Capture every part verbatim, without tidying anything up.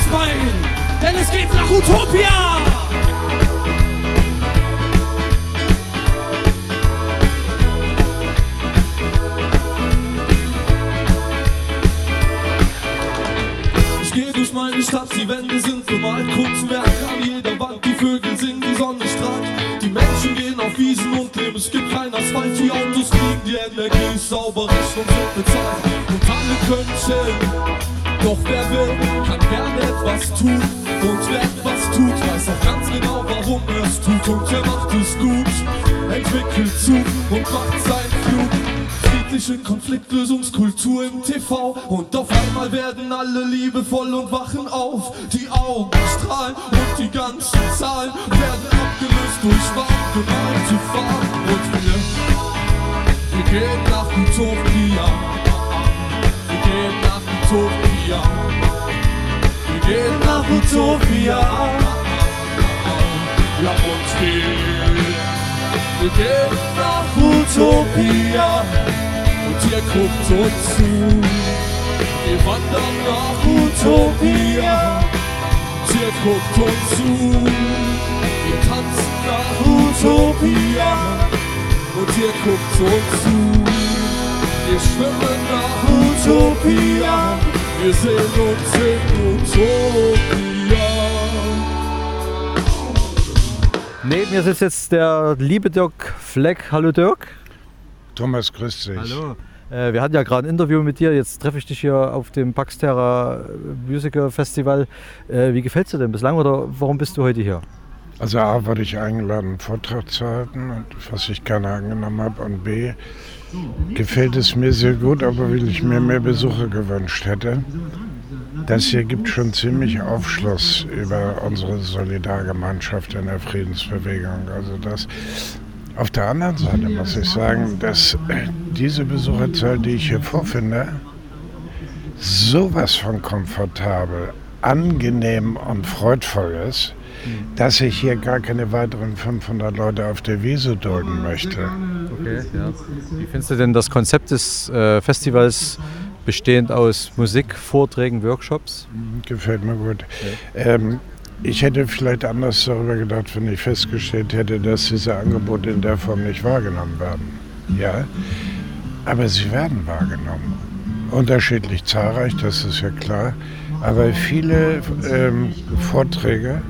Bein, denn es geht nach Utopia. Ich gehe durch meine Stadt, die Wände sind bemalt, Kunstwerk an jeder Wand, die Vögel singen, die Sonne strahlt. Die Menschen gehen auf Wiesen und leben, es gibt kein Asphalt, die Autos fliegen, die Energie ist sauber, Rechnung wird bezahlt. Und alle können chillen, doch wer will, kann gerne etwas tun. Und wer etwas tut, weiß auch ganz genau, warum er es tut. Und er macht es gut, entwickelt zu und macht sein Flug. Friedliche Konfliktlösungskultur im T V. Und auf einmal werden alle liebevoll und wachen auf. Die Augen strahlen und die ganzen Zahlen werden abgelöst durch warm gemalte Farben. Und wir, wir gehen nach Utopia. Wir gehen nach Utopia. Wir gehen nach Utopia. Ja und wir, wir gehen nach Utopia. Und ihr guckt uns zu. Wir wandern nach Utopia. Und ihr guckt uns zu. Wir tanzen nach Utopia. Und ihr guckt uns zu. Wir schwimmen nach Utopia. Wir sehen uns in Utopia. Neben mir sitzt jetzt der liebe Dirk Fleck. Hallo Dirk. Thomas, grüß dich. Hallo. Äh, wir hatten ja gerade ein Interview mit dir. Jetzt treffe ich dich hier auf dem Pax Terra Musical Festival. Äh, wie gefällt es dir denn bislang oder warum bist du heute hier? Also A, wurde ich eingeladen, einen Vortrag zu halten, was ich gerne angenommen habe. Und B, gefällt es mir sehr gut, aber weil ich mir mehr Besucher gewünscht hätte. Das hier gibt schon ziemlich Aufschluss über unsere Solidargemeinschaft in der Friedensbewegung. Also das. Auf der anderen Seite muss ich sagen, dass diese Besucherzahl, die ich hier vorfinde, sowas von komfortabel, angenehm und freudvoll ist, dass ich hier gar keine weiteren fünfhundert Leute auf der Wiese dulden möchte. Okay, ja. Wie findest du denn das Konzept des äh, Festivals, bestehend aus Musik, Vorträgen, Workshops? Gefällt mir gut. Okay. Ähm, ich hätte vielleicht anders darüber gedacht, wenn ich festgestellt hätte, dass diese Angebote in der Form nicht wahrgenommen werden. Ja, aber sie werden wahrgenommen. Unterschiedlich zahlreich, das ist ja klar. Aber viele ähm, Vorträge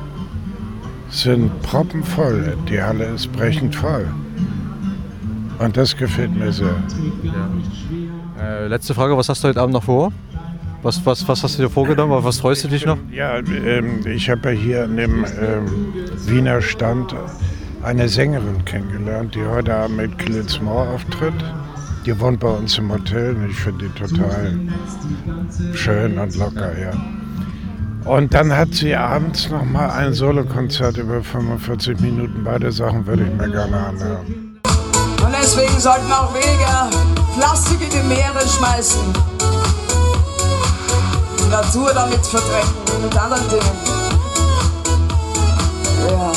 sind proppenvoll. Die Halle ist brechend voll. Und das gefällt mir sehr. Ja. Äh, letzte Frage, was hast du heute Abend noch vor? Was, was, was hast du dir vorgenommen? Auf was freust du dich noch? Ja, ähm, ich habe ja hier an dem ähm, Wiener Stand eine Sängerin kennengelernt, die heute Abend mit Killitz Moore auftritt. Die wohnt bei uns im Hotel und ich finde die total schön und locker, ja. Und dann hat sie abends noch mal ein Solokonzert über fünfundvierzig Minuten. Beide Sachen würde ich mir gerne anhören. Und deswegen sollten wir auch weniger Plastik in die Meere schmeißen. Die Natur damit verdrängen, mit anderen Dingen. Ja.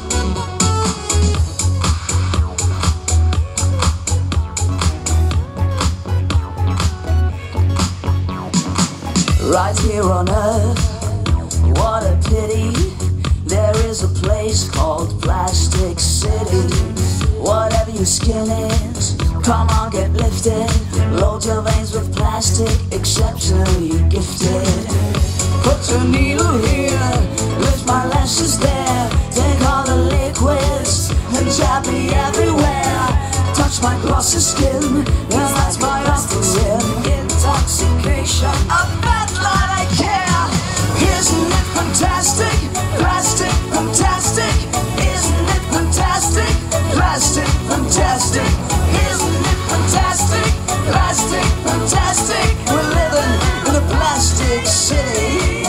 Right here on earth, what a pity. There is a place called Plastic City. Whatever your skin is, come on, get lifted. Load your veins with plastic, exceptionally gifted. Put your needle here, lift my lashes there. Take all the liquids and jab me everywhere. Touch my glossy skin, and that's my oxygen. Intoxication, a bad lot I care. Isn't it fantastic? Plastic, fantastic. Isn't it fantastic? Plastic, fantastic. Isn't it fantastic? Plastic, fantastic. We're living in a plastic city.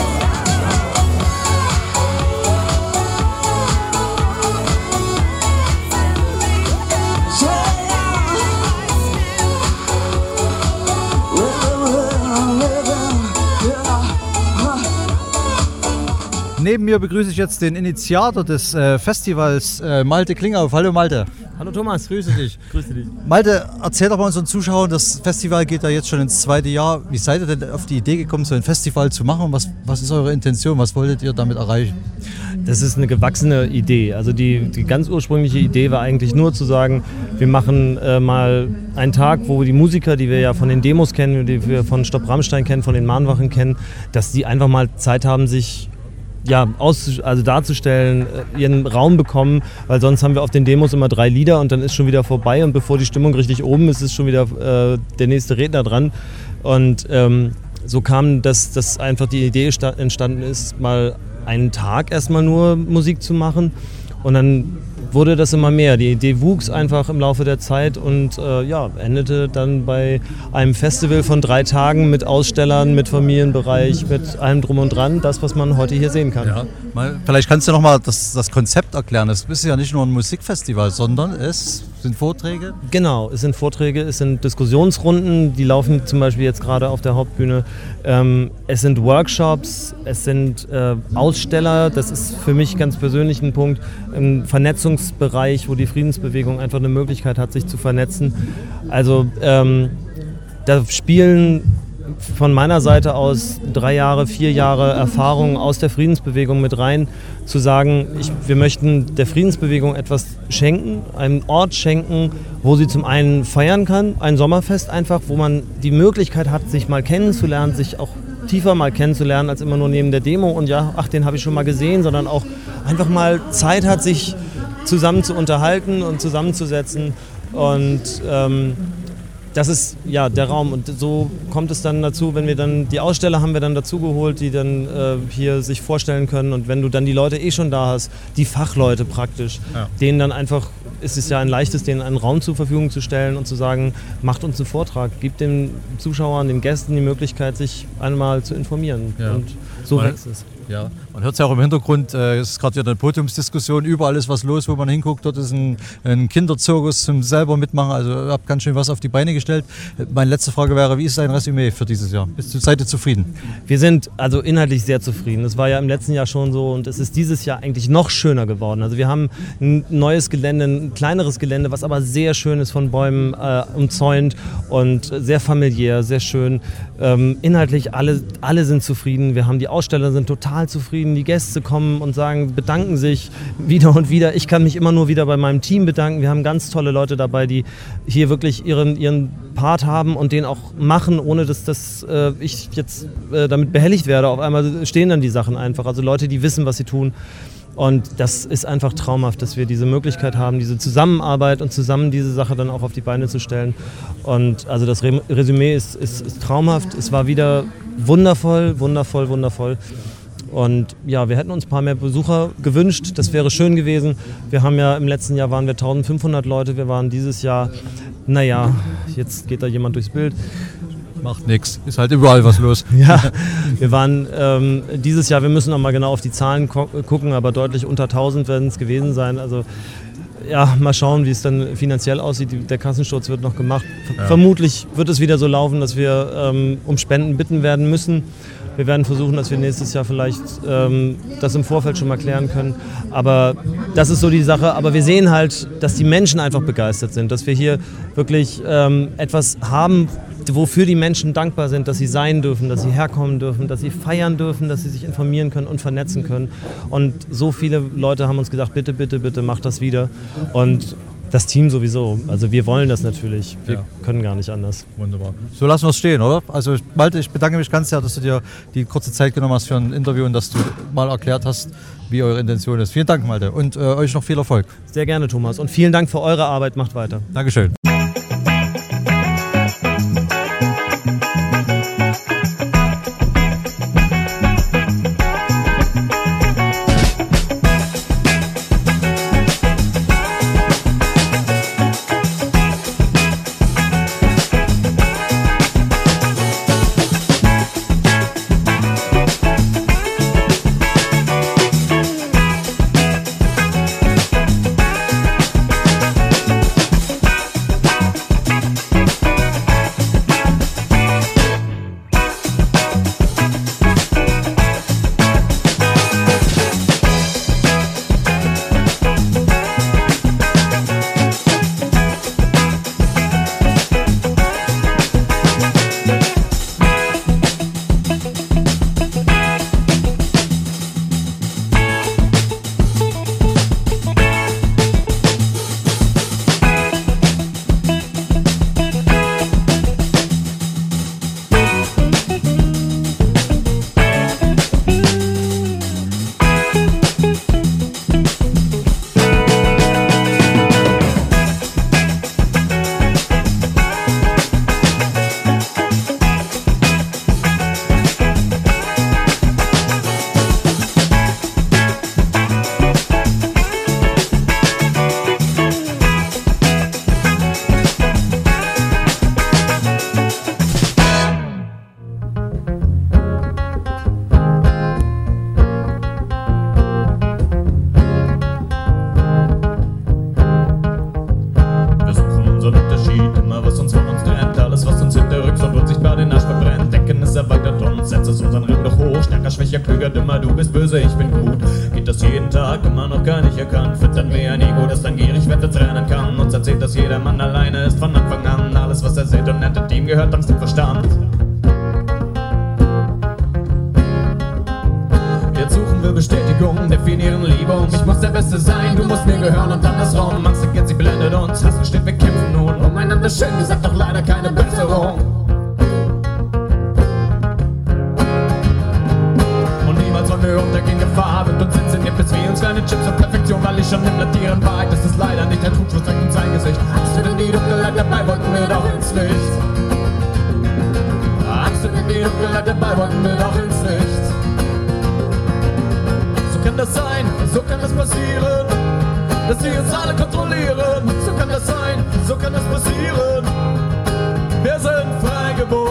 Neben mir begrüße ich jetzt den Initiator des äh, Festivals, äh, Malte Klingauf. Hallo Malte. Hallo Thomas, grüße dich. Grüße dich. Malte, erzähl doch mal unseren Zuschauern, das Festival geht ja jetzt schon ins zweite Jahr. Wie seid ihr denn auf die Idee gekommen, so ein Festival zu machen? Was, was ist eure Intention? Was wolltet ihr damit erreichen? Das ist eine gewachsene Idee. Also die, die ganz ursprüngliche Idee war eigentlich nur zu sagen, wir machen äh, mal einen Tag, wo die Musiker, die wir ja von den Demos kennen, die wir von Stopp Rammstein kennen, von den Mahnwachen kennen, dass die einfach mal Zeit haben, sich ja, aus, also darzustellen, ihren Raum bekommen, weil sonst haben wir auf den Demos immer drei Lieder und dann ist schon wieder vorbei und bevor die Stimmung richtig oben ist, ist schon wieder äh, der nächste Redner dran. Und ähm, so kam, dass, dass einfach die Idee entstanden ist, mal einen Tag erstmal nur Musik zu machen und dann wurde das immer mehr. Die Idee wuchs einfach im Laufe der Zeit und äh, ja, endete dann bei einem Festival von drei Tagen mit Ausstellern, mit Familienbereich, mit allem drum und dran, das, was man heute hier sehen kann. Ja, mal, vielleicht kannst du noch mal das, das Konzept erklären. Es ist ja nicht nur ein Musikfestival, sondern es sind Vorträge? Genau, es sind Vorträge, es sind Diskussionsrunden, die laufen zum Beispiel jetzt gerade auf der Hauptbühne. Ähm, es sind Workshops, es sind äh, Aussteller, das ist für mich ganz persönlich ein Punkt, im Vernetzungsbereich, wo die Friedensbewegung einfach eine Möglichkeit hat, sich zu vernetzen. Also ähm, da spielen von meiner Seite aus drei Jahre, vier Jahre Erfahrung aus der Friedensbewegung mit rein, zu sagen, ich, wir möchten der Friedensbewegung etwas schenken, einen Ort schenken, wo sie zum einen feiern kann, ein Sommerfest einfach, wo man die Möglichkeit hat, sich mal kennenzulernen, sich auch tiefer mal kennenzulernen, als immer nur neben der Demo und ja, ach, den habe ich schon mal gesehen, sondern auch einfach mal Zeit hat, sich zusammen zu unterhalten und zusammenzusetzen und ähm, das ist ja der Raum und so kommt es dann dazu, wenn wir dann, die Aussteller haben wir dann dazu geholt, die dann äh, hier sich vorstellen können und wenn du dann die Leute eh schon da hast, die Fachleute praktisch, ja. denen dann einfach, ist es ja ein leichtes, denen einen Raum zur Verfügung zu stellen und zu sagen, macht uns einen Vortrag, gibt den Zuschauern, den Gästen die Möglichkeit, sich einmal zu informieren ja. und so Man, wächst es. Ja, man hört es ja auch im Hintergrund, äh, es ist gerade wieder eine Podiumsdiskussion, überall ist was los, wo man hinguckt, dort ist ein, ein Kinderzirkus zum selber mitmachen, also ihr habt ganz schön was auf die Beine gestellt. Meine letzte Frage wäre, wie ist dein Resümee für dieses Jahr? Bist du seid ihr zufrieden? Wir sind also inhaltlich sehr zufrieden. Das war ja im letzten Jahr schon so und es ist dieses Jahr eigentlich noch schöner geworden. Also wir haben ein neues Gelände, ein kleineres Gelände, was aber sehr schön ist, von Bäumen äh, umzäunt und sehr familiär, sehr schön. Ähm, inhaltlich alle, alle sind zufrieden. Wir haben die Aussteller sind total zufrieden. Die Gäste kommen und sagen, bedanken sich wieder und wieder. Ich kann mich immer nur wieder bei meinem Team bedanken. Wir haben ganz tolle Leute dabei, die hier wirklich ihren, ihren Part haben und den auch machen, ohne dass, dass äh, ich jetzt äh, damit behelligt werde. Auf einmal stehen dann die Sachen einfach. Also Leute, die wissen, was sie tun. Und das ist einfach traumhaft, dass wir diese Möglichkeit haben, diese Zusammenarbeit und zusammen diese Sache dann auch auf die Beine zu stellen. Und also das Resümee ist, ist, ist traumhaft. Es war wieder wundervoll, wundervoll, wundervoll. Und ja, wir hätten uns ein paar mehr Besucher gewünscht, das wäre schön gewesen. Wir haben ja im letzten Jahr waren wir eintausendfünfhundert Leute, wir waren dieses Jahr, naja, jetzt geht da jemand durchs Bild. Macht nichts, ist halt überall was los. Ja, wir waren ähm, dieses Jahr, wir müssen noch mal genau auf die Zahlen ko- gucken, aber deutlich unter tausend werden es gewesen sein. Also ja, mal schauen, wie es dann finanziell aussieht. Der Kassensturz wird noch gemacht. Ja. Vermutlich wird es wieder so laufen, dass wir ähm, um Spenden bitten werden müssen. Wir werden versuchen, dass wir nächstes Jahr vielleicht ähm, das im Vorfeld schon mal klären können. Aber das ist so die Sache. Aber wir sehen halt, dass die Menschen einfach begeistert sind, dass wir hier wirklich ähm, etwas haben, wofür die Menschen dankbar sind, dass sie sein dürfen, dass sie herkommen dürfen, dass sie feiern dürfen, dass sie sich informieren können und vernetzen können. Und so viele Leute haben uns gesagt, bitte, bitte, bitte, macht das wieder. Und das Team sowieso. Also wir wollen das natürlich. Wir ja. können gar nicht anders. Wunderbar. So lassen wir es stehen, oder? Also Malte, ich bedanke mich ganz sehr, dass du dir die kurze Zeit genommen hast für ein Interview und dass du mal erklärt hast, wie eure Intention ist. Vielen Dank, Malte. Und äh, euch noch viel Erfolg. Sehr gerne, Thomas. Und vielen Dank für eure Arbeit. Macht weiter. Dankeschön. hört immer, du bist böse, ich bin gut. Geht das jeden Tag immer noch gar nicht erkannt. Füttert mir ein Ego, das dann gierig wettet rennen kann. Uns erzählt, dass jeder Mann alleine ist von Anfang an. Alles, was er sieht und nennt, ihm gehört ans dem Verstand. Jetzt suchen wir Bestätigung, definieren Liebe und ich muss der Beste sein, du musst mir gehören und andersrum. Angst erkennt, sie blendet uns, Hass steht, wir kämpfen nun umeinander, schön gesagt, doch leider keine Besserung. Und niemals wollen wir untergehen, Gefahr wird uns inszeniert, bis wir uns kleine Chips und Perfektion, weil ich schon im Latieren weit, das ist leider nicht der Trugschluss, zeigt uns sein Gesicht. Angst wird in die Dunkelheit, dabei wollten wir doch ins Licht. Angst wird in die Dunkelheit, dabei wollten wir doch ins Licht. So kann das sein, so kann das passieren, dass sie uns alle kontrollieren. So kann das sein, so kann das passieren. Wir sind frei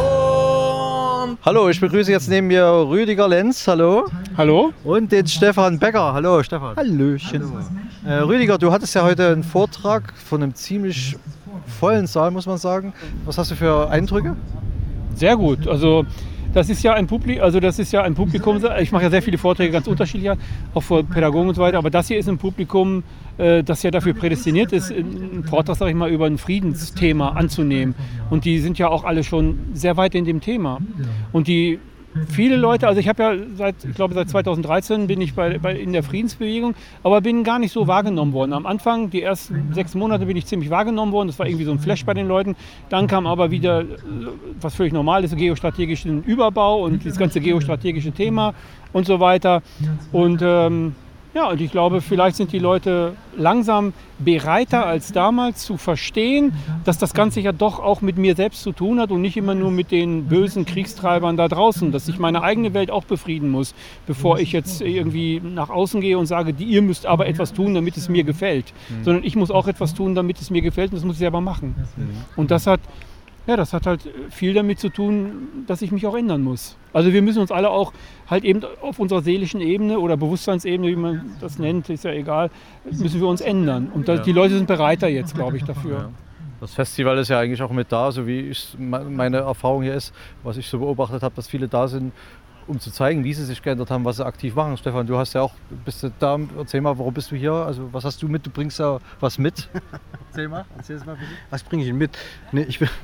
geboren. Hallo, ich begrüße jetzt neben mir Rüdiger Lenz, hallo. Hallo. Und den Stefan Becker, hallo Stefan. Hallöchen. Äh, Rüdiger, du hattest ja heute einen Vortrag von einem ziemlich vollen Saal, muss man sagen. Was hast du für Eindrücke? Sehr gut, also das ist ja ein Publikum, also das ist ja ein Publikum, ich mache ja sehr viele Vorträge ganz unterschiedlicher, auch vor Pädagogen und so weiter, aber das hier ist ein Publikum, das ja dafür prädestiniert ist, einen Vortrag, sag ich mal, über ein Friedensthema anzunehmen. Und die sind ja auch alle schon sehr weit in dem Thema. Und die viele Leute, also ich habe ja seit, ich glaube seit zweitausenddreizehn bin ich bei, bei, in der Friedensbewegung, aber bin gar nicht so wahrgenommen worden. Am Anfang, die ersten sechs Monate bin ich ziemlich wahrgenommen worden, das war irgendwie so ein Flash bei den Leuten. Dann kam aber wieder, was völlig normal ist, geostrategischen Überbau und das ganze geostrategische Thema und so weiter. Und ähm, ja, und ich glaube, vielleicht sind die Leute langsam bereiter als damals zu verstehen, dass das Ganze ja doch auch mit mir selbst zu tun hat und nicht immer nur mit den bösen Kriegstreibern da draußen, dass ich meine eigene Welt auch befrieden muss, bevor ich jetzt irgendwie nach außen gehe und sage, die, ihr müsst aber etwas tun, damit es mir gefällt. Mhm. Sondern ich muss auch etwas tun, damit es mir gefällt und das muss ich selber machen. Mhm. Und das hat, ja, das hat halt viel damit zu tun, dass ich mich auch ändern muss. Also wir müssen uns alle auch halt eben auf unserer seelischen Ebene oder Bewusstseinsebene, wie man das nennt, ist ja egal, müssen wir uns ändern. Und das, die Leute sind bereiter jetzt, glaube ich, dafür. Das Festival ist ja eigentlich auch mit da, so wie ich, meine Erfahrung hier ist, was ich so beobachtet habe, dass viele da sind, um zu zeigen, wie sie sich geändert haben, was sie aktiv machen. Stefan, du hast ja auch, bist du da, erzähl mal, warum bist du hier? Also was hast du mit? Du bringst ja was mit. Erzähl mal, erzähl es mal bitte. Was bringe ich denn mit? Nee, ich bin,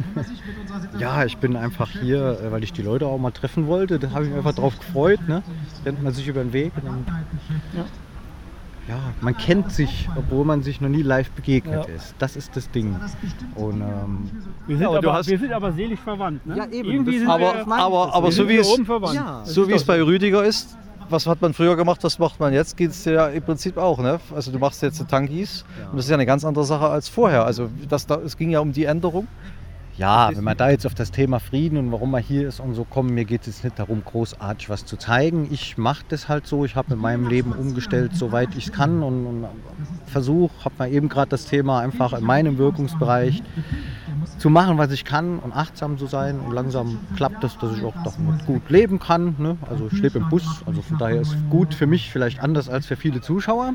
ja, ich bin einfach hier, weil ich die Leute auch mal treffen wollte. Da habe ich mich einfach drauf gefreut. Ne? Rennt man sich über den Weg. Und dann, ja. Ja, man kennt sich, obwohl man sich noch nie live begegnet ja. ist. Das ist das Ding. Und, ähm, wir, sind ja, aber, hast, wir sind aber seelisch verwandt. Ne? Ja, eben. Irgendwie sind aber wir, aber, aber so wie es, ja, so wie es bei Rüdiger ist, was hat man früher gemacht, was macht man jetzt, geht es ja im Prinzip auch. Ne? Also du machst jetzt Tankis ja. und das ist ja eine ganz andere Sache als vorher. Also das, da, es ging ja um die Änderung. Ja, wenn man da jetzt auf das Thema Frieden und warum man hier ist und so kommen, mir geht es nicht darum, großartig was zu zeigen. Ich mache das halt so, ich habe in meinem Leben umgestellt, soweit ich es kann und, und versuche, habe mal eben gerade das Thema einfach in meinem Wirkungsbereich zu machen, was ich kann und achtsam zu sein und langsam klappt es, dass ich auch damit gut leben kann. Ne? Also ich lebe im Bus, also von daher ist gut für mich vielleicht anders als für viele Zuschauer.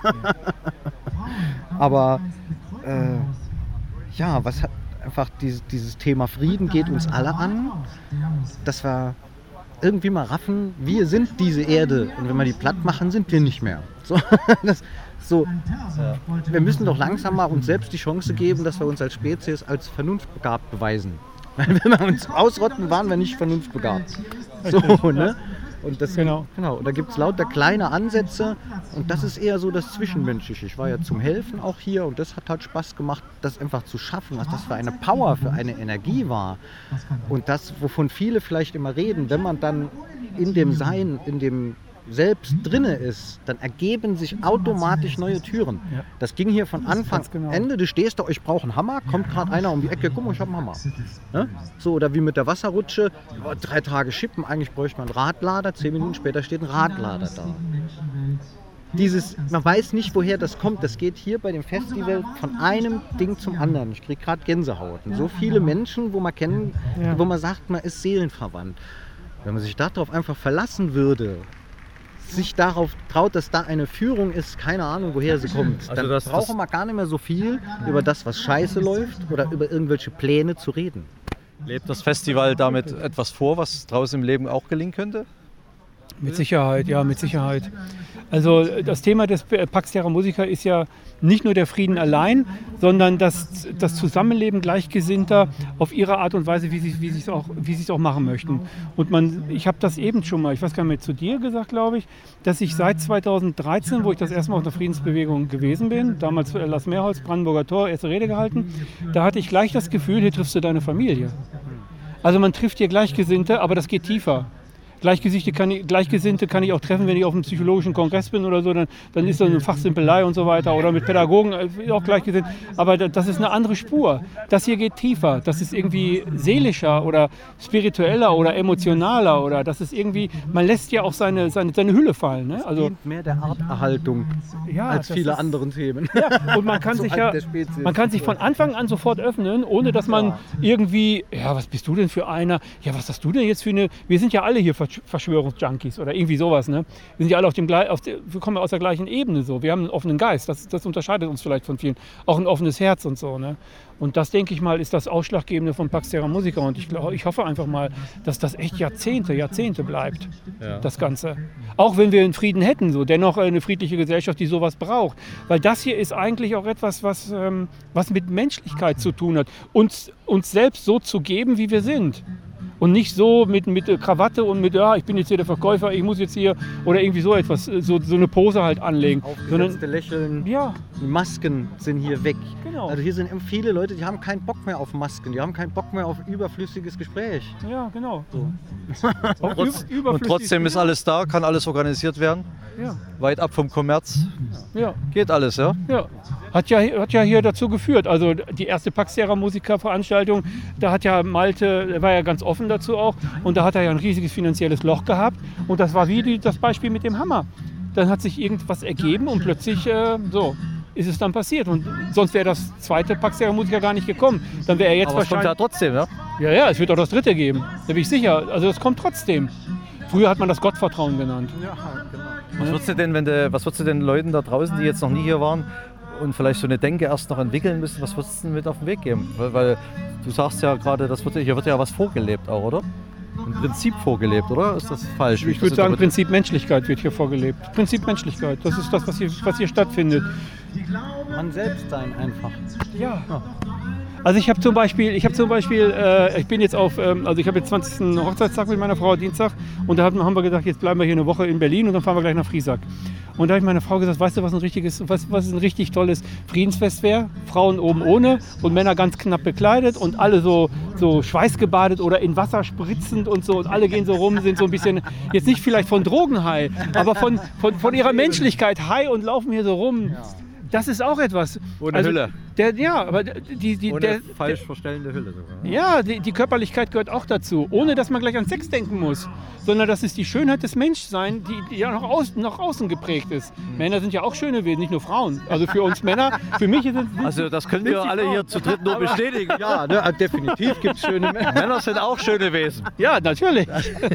Aber äh, ja, was hat einfach dieses, dieses Thema Frieden geht uns alle an, dass wir irgendwie mal raffen, wir sind diese Erde und wenn wir die platt machen, sind wir nicht mehr. So, das, so, wir müssen doch langsam mal uns selbst die Chance geben, dass wir uns als Spezies als vernunftbegabt beweisen. Wenn wir uns ausrotten, waren wir nicht vernunftbegabt. So, ne? Und das, genau. Genau, und da gibt es lauter kleine Ansätze und das ist eher so das Zwischenmenschliche. Ich war ja zum Helfen auch hier und das hat halt Spaß gemacht, das einfach zu schaffen, was das für eine Power, für eine Energie war. Und das, wovon viele vielleicht immer reden, wenn man dann in dem Sein, in dem Selbst drinne ist, dann ergeben sich automatisch neue Türen. Das ging hier von Anfang genau. Ende. Du stehst da, ich brauche einen Hammer, kommt gerade einer um die Ecke, guck mal, ich habe einen Hammer. Ja? So, oder wie mit der Wasserrutsche, drei Tage schippen, eigentlich bräuchte man einen Radlader, zehn Minuten später steht ein Radlader da. Dieses, man weiß nicht, woher das kommt. Das geht hier bei dem Festival von einem Ding zum anderen. Ich kriege gerade Gänsehaut. Und so viele Menschen, wo man kennen, ja. wo man sagt, man ist seelenverwandt. Wenn man sich darauf einfach verlassen würde, sich darauf traut, dass da eine Führung ist, keine Ahnung, woher sie kommt. Dann also das, brauchen wir gar nicht mehr so viel über das, was scheiße läuft oder über irgendwelche Pläne zu reden. Lebt das Festival damit etwas vor, was draußen im Leben auch gelingen könnte? Mit Sicherheit, ja, mit Sicherheit. Also das Thema des Pax Terra Musica ist ja nicht nur der Frieden allein, sondern das, das Zusammenleben Gleichgesinnter auf ihre Art und Weise, wie sie wie es auch, wie sie es auch machen möchten. Und man, ich habe das eben schon mal, ich weiß gar nicht mehr, zu dir gesagt, glaube ich, dass ich seit zweitausenddreizehn, wo ich das erste Mal auf der Friedensbewegung gewesen bin, damals Lars Mehrholz, Brandenburger Tor, erste Rede gehalten, da hatte ich gleich das Gefühl, hier triffst du deine Familie. Also man trifft hier Gleichgesinnte, aber das geht tiefer. Gleichgesinnte kann, ich, Gleichgesinnte kann ich auch treffen, wenn ich auf einem psychologischen Kongress bin oder so, dann, dann ist das eine Fachsimpelei und so weiter oder mit Pädagogen auch gleichgesinnt. Aber das ist eine andere Spur. Das hier geht tiefer. Das ist irgendwie seelischer oder spiritueller oder emotionaler oder das ist irgendwie, man lässt ja auch seine, seine, seine Hülle fallen. Ne? Also dient mehr der Arterhaltung ja, als viele ist, anderen Themen. Ja, und man kann So sich halt ja, der Spezies. man kann sich von Anfang an sofort öffnen, ohne dass man Ja. irgendwie, ja, was bist du denn für einer? Ja, was hast du denn jetzt für eine, wir sind ja alle hier Verschwörungsjunkies oder irgendwie sowas, ne? Wir sind ja alle auf dem gleichen, auf der, wir kommen ja aus der gleichen Ebene so. Wir haben einen offenen Geist, das, das unterscheidet uns vielleicht von vielen. Auch ein offenes Herz und so, ne? Und das, denke ich mal, ist das Ausschlaggebende von Pax Terra Musica. Und ich, glaub, ich hoffe einfach mal, dass das echt Jahrzehnte, Jahrzehnte bleibt, ja. Das Ganze. Auch wenn wir einen Frieden hätten, so, dennoch eine friedliche Gesellschaft, die sowas braucht. Weil das hier ist eigentlich auch etwas, was, ähm, was mit Menschlichkeit zu tun hat. Uns, uns selbst so zu geben, wie wir sind. Und nicht so mit, mit Krawatte und mit, ja, ich bin jetzt hier der Verkäufer, ich muss jetzt hier oder irgendwie so etwas, so, so eine Pose halt anlegen. Aufgesetzte Lächeln, ja. Die Masken sind hier weg. Genau. Also hier sind viele Leute, die haben keinen Bock mehr auf Masken, die haben keinen Bock mehr auf überflüssiges Gespräch. Ja, genau. So. Und, trotz, und trotzdem ist alles da, kann alles organisiert werden. Ja. Weit ab vom Kommerz. Ja. Geht alles, ja? Ja. Hat ja, hat ja hier dazu geführt. Also die erste Pax Terra Musica Veranstaltung, da hat ja Malte, der war ja ganz offen dazu auch, und da hat er ja ein riesiges finanzielles Loch gehabt. Und das war wie die, das Beispiel mit dem Hammer. Dann hat sich irgendwas ergeben und plötzlich äh, so ist es dann passiert. Und sonst wäre das zweite Pax Terra Musica gar nicht gekommen. Dann wäre er jetzt Aber es kommt wahrscheinlich. ja trotzdem, ja? Ja, ja, es wird auch das dritte geben. Da bin ich sicher. Also das kommt trotzdem. Früher hat man das Gottvertrauen genannt. Ja, genau. Was würdest du denn, wenn du, was würdest du den Leuten da draußen, die jetzt noch nie hier waren und vielleicht so eine Denke erst noch entwickeln müssen, was würdest du denn mit auf den Weg geben? Weil, weil du sagst ja gerade, das wird, hier wird ja was vorgelebt auch, oder? Im Prinzip vorgelebt, oder? Ist das falsch? Ich würde sagen, Prinzip Menschlichkeit wird hier vorgelebt. Prinzip Menschlichkeit, das ist das, was hier, was hier stattfindet. Man selbst sein einfach. Ja. Also ich habe zum Beispiel, ich habe zum Beispiel, äh, ich bin jetzt auf, ähm, also ich habe jetzt zwanzigsten Hochzeitstag mit meiner Frau, Dienstag, und da haben, haben wir gedacht, jetzt bleiben wir hier eine Woche in Berlin und dann fahren wir gleich nach Friesack. Und da habe ich meiner Frau gesagt, weißt du, was ein richtiges, was, was ein richtig tolles Friedensfest wäre? Frauen oben ohne und Männer ganz knapp bekleidet und alle so, so schweißgebadet oder in Wasser spritzend und so, und alle gehen so rum, sind so ein bisschen, jetzt nicht vielleicht von Drogen high, aber von, von, von ihrer Menschlichkeit high und laufen hier so rum. Das ist auch etwas. Ohne also, Hülle. Der, ja, aber die, die, Ohne der, falsch der, verstellende Hülle sogar. ja, die, die Körperlichkeit gehört auch dazu, ohne dass man gleich an Sex denken muss, sondern das ist die Schönheit des Menschseins, die, die ja nach außen, nach außen geprägt ist. Mhm. Männer sind ja auch schöne Wesen, nicht nur Frauen. Also für uns Männer, für mich sind es. Also das können wir alle hier zu dritt nur bestätigen. Ja, ne, definitiv gibt es schöne Männer. Männer sind auch schöne Wesen. Ja, natürlich.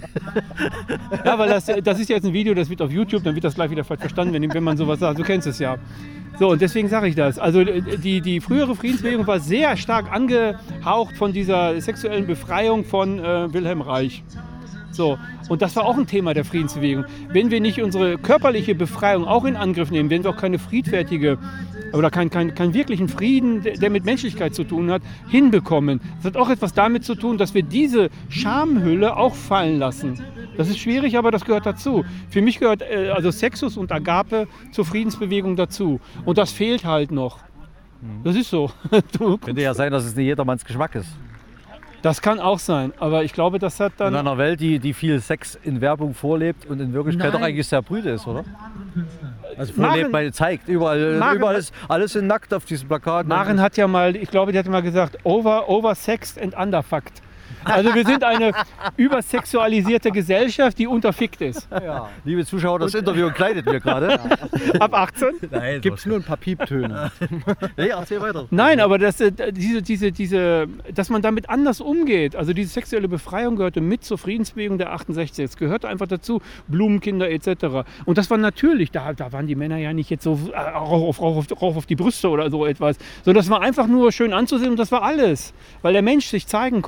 Ja, weil das, das ist jetzt ein Video, das wird auf YouTube, dann wird das gleich wieder falsch verstanden, wenn, wenn man sowas sagt. Du kennst es ja. So, und deswegen sage ich das. Also die, die frühere Friedensbewegung war sehr stark angehaucht von dieser sexuellen Befreiung von äh, Wilhelm Reich. So, und das war auch ein Thema der Friedensbewegung. Wenn wir nicht unsere körperliche Befreiung auch in Angriff nehmen, wenn wir auch keine friedfertige oder keinen kein, kein wirklichen Frieden, der, der mit Menschlichkeit zu tun hat, hinbekommen. Das hat auch etwas damit zu tun, dass wir diese Schamhülle auch fallen lassen. Das ist schwierig, aber das gehört dazu. Für mich gehört äh, also Sexus und Agape zur Friedensbewegung dazu. Und das fehlt halt noch. Das ist so. Du, Könnte ja sein, dass es nicht jedermanns Geschmack ist. das kann auch sein, aber ich glaube, das hat dann... In einer Welt, die, die viel Sex in Werbung vorlebt und in Wirklichkeit Nein. doch eigentlich sehr brüde ist, oder? Also Maren- vorlebt, weil zeigt, überall, Maren- überall ist alles in nackt auf diesem Plakat. Maren hat ja mal, ich glaube, die hat mal gesagt, over, oversexed and underfucked. Also wir sind eine übersexualisierte Gesellschaft, die unterfickt ist. Ja. Liebe Zuschauer, das Interview kleidet mir gerade. Ab achtzehn? Nein, Gibt es nur ein paar Pieptöne. Nee, erzähl weiter. Nein, aber das, äh, diese, diese, diese, dass man damit anders umgeht, also diese sexuelle Befreiung gehörte mit zur Friedensbewegung der achtundsechzig. Es gehörte einfach dazu, Blumenkinder et cetera. Und das war natürlich, da, da waren die Männer ja nicht jetzt so äh, Rauch auf, Rauch, auf, Rauch auf die Brüste oder so etwas, sondern das war einfach nur schön anzusehen und das war alles, weil der Mensch sich zeigen konnte, ohne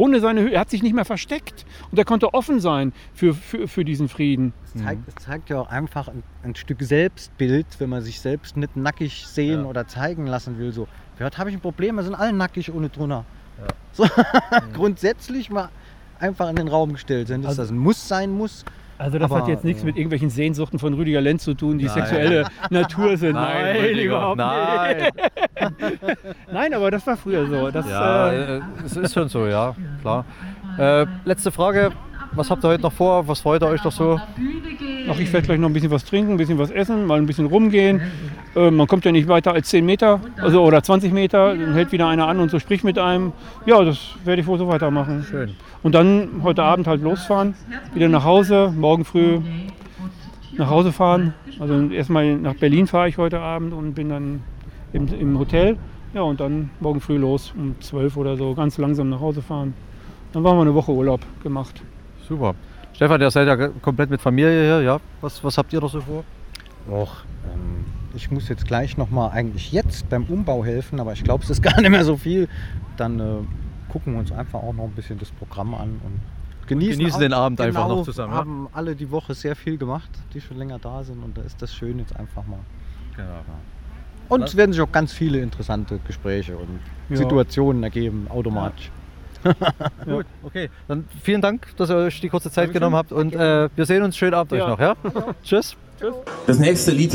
ohne seine Höhe. Er hat sich nicht mehr versteckt und er konnte offen sein für, für, für diesen Frieden. Es zeigt, es zeigt ja auch einfach ein, ein Stück Selbstbild, wenn man sich selbst nicht nackig sehen Ja. oder zeigen lassen will. So, heute habe ich ein Problem, wir sind alle nackig ohne drunter. Ja. So, grundsätzlich mal einfach in den Raum gestellt sind, dass Also- das ein Muss sein muss. Also das Aber, hat jetzt nichts äh, mit irgendwelchen Sehnsuchten von Rüdiger Lenz zu tun, die Nein. sexuelle Natur sind. Nein, Rüdiger, überhaupt nein. nicht. Nein, aber das war früher so. Das, Ja, äh, äh, es ist schon so, ja, klar. Äh, letzte Frage, was habt ihr heute noch vor? Was freut ihr euch noch so? Ach, ich werde gleich noch ein bisschen was trinken, ein bisschen was essen, mal ein bisschen rumgehen. Äh, man kommt ja nicht weiter als zehn Meter also, oder zwanzig Meter, dann hält wieder einer an und so spricht mit einem. Ja, das werde ich wohl so weitermachen. Schön. Und dann heute Abend halt losfahren, wieder nach Hause, morgen früh nach Hause fahren. Also erstmal nach Berlin fahre ich heute Abend und bin dann im, im Hotel. Ja, und dann morgen früh los, um zwölf oder so, ganz langsam nach Hause fahren. Dann waren wir eine Woche Urlaub gemacht. Super. Stefan, ihr seid ja komplett mit Familie hier, ja? Was, was habt ihr noch so vor? Och, ähm, ich muss jetzt gleich nochmal eigentlich jetzt beim Umbau helfen, aber ich glaube, es ist gar nicht mehr so viel. Dann äh, gucken wir uns einfach auch noch ein bisschen das Programm an und genießen, genießen den auch- Abend einfach genau, noch zusammen, ja? haben alle die Woche sehr viel gemacht, die schon länger da sind und da ist das schön jetzt einfach mal. Genau. Und es werden sich auch ganz viele interessante Gespräche und Ja. Situationen ergeben, automatisch. Gut, okay. Dann vielen Dank, dass ihr euch die kurze Zeit genommen habt und äh, wir sehen uns. Schönen Abend Ja. euch noch, ja? Tschüss. Das nächste Lied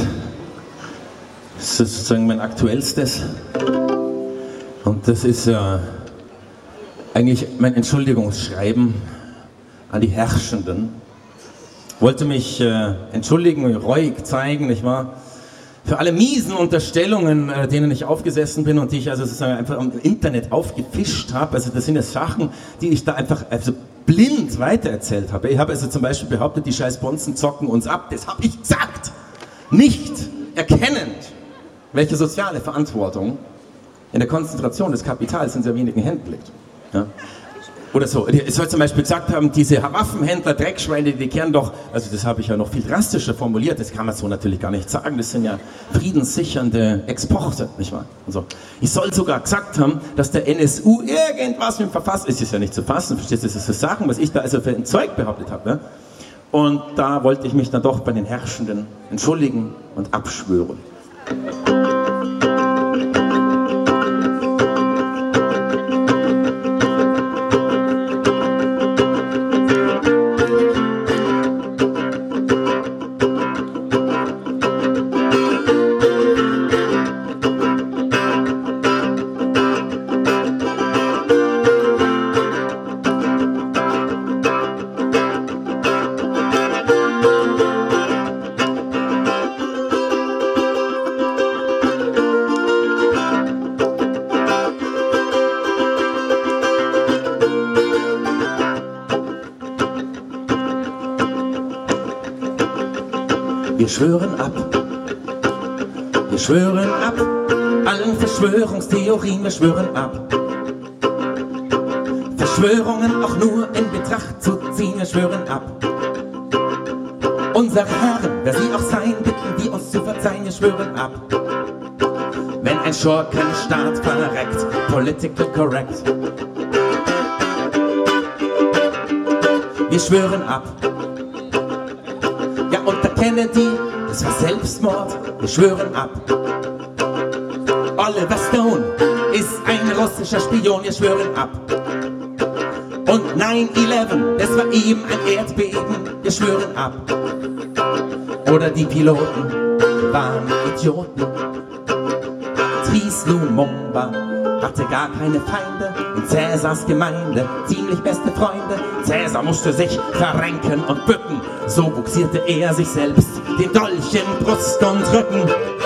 ist sozusagen mein aktuellstes. Und das ist äh, eigentlich mein Entschuldigungsschreiben an die Herrschenden. Wollte mich äh, entschuldigen, reuig zeigen, nicht wahr? Für alle miesen Unterstellungen, äh, denen ich aufgesessen bin und die ich also sozusagen einfach im Internet aufgefischt habe. Also das sind jetzt Sachen, die ich da einfach also blind weitererzählt habe. Ich habe also zum Beispiel behauptet, die scheiß Bonzen zocken uns ab. Das habe ich gesagt. Nicht erkennend, welche soziale Verantwortung in der Konzentration des Kapitals in sehr wenigen Händen liegt. Ja? Oder so. Es soll zum Beispiel gesagt haben, diese Waffenhändler, Dreckschweine, die kehren doch, also das habe ich ja noch viel drastischer formuliert, das kann man so natürlich gar nicht sagen, das sind ja friedenssichernde Exporte, nicht wahr? Also, ich soll sogar gesagt haben, dass der N S U irgendwas mit dem Verfassen, es ist ja nicht zu fassen, verstehst du, das ist so Sachen, was ich da also für ein Zeug behauptet habe. Ne? Und da wollte ich mich dann doch bei den Herrschenden entschuldigen und abschwören. Wir schwören ab, wir schwören ab, allen Verschwörungstheorien, wir schwören ab. Verschwörungen auch nur in Betracht zu ziehen, wir schwören ab. Unsere Herren, wer sie auch sein, bitten wir uns zu verzeihen, wir schwören ab. Wenn ein Schurkenstaat verreckt, political correct. Wir schwören ab. Ja, unter Kennedy, das war Selbstmord, wir schwören ab. Oliver Stone ist ein russischer Spion, wir schwören ab. Und neun elf, das war eben ein Erdbeben, wir schwören ab. Oder die Piloten waren Idioten. Patrice Lumumba hatte gar keine Feinde in Cäsars Gemeinde, ziemlich beste Freunde. Cäsar musste sich verrenken und bücken, so buxierte er sich selbst den Dolch in Brust und Rücken.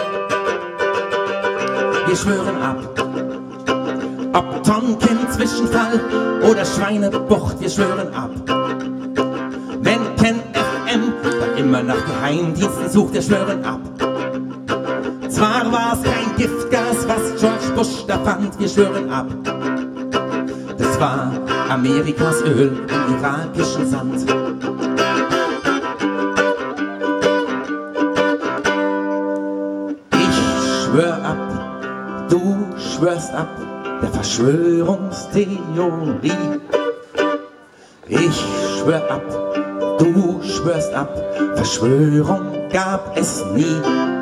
Wir schwören ab, ob Tonkin-Zwischenfall oder Schweinebucht, wir schwören ab. Wenn Ken F M dann immer nach Geheimdiensten sucht, wir schwören ab. Zwar war es kein Giftgas, was George Bush da fand, wir schwören ab. Das war Amerikas Öl im irakischen Sand. Ich schwör ab, du schwörst ab, der Verschwörungstheorie. Ich schwör ab, du schwörst ab, Verschwörung gab es nie.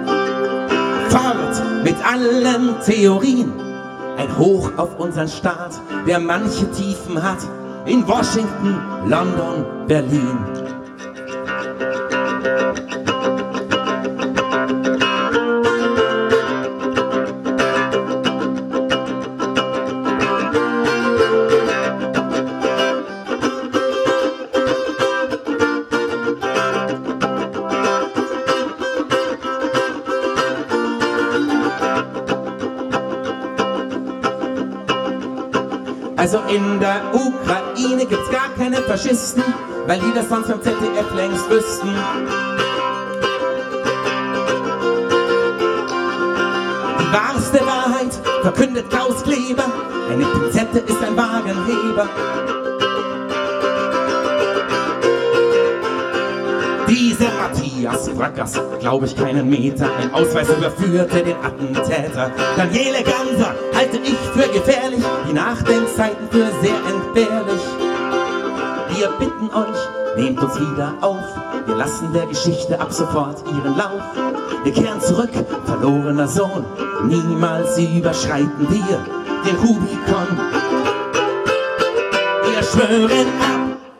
Fort mit allen Theorien, ein Hoch auf unseren Staat, der manche Tiefen hat, in Washington, London, Berlin. Also in der Ukraine gibt's gar keine Faschisten, weil die das sonst beim Z D F längst wüssten. Die wahrste Wahrheit verkündet Klaus Kleber, eine Pinzette ist ein Wagenheber. Dieser Matthias Brackers, glaube ich keinen Meter, ein Ausweis überführte den Attentäter. Daniele Ganser halte ich für gefährlich, die Nachdenkzeiten für sehr entbehrlich. Wir bitten euch, nehmt uns wieder auf, wir lassen der Geschichte ab sofort ihren Lauf. Wir kehren zurück, verlorener Sohn, niemals überschreiten wir den Rubikon. Wir schwören ab.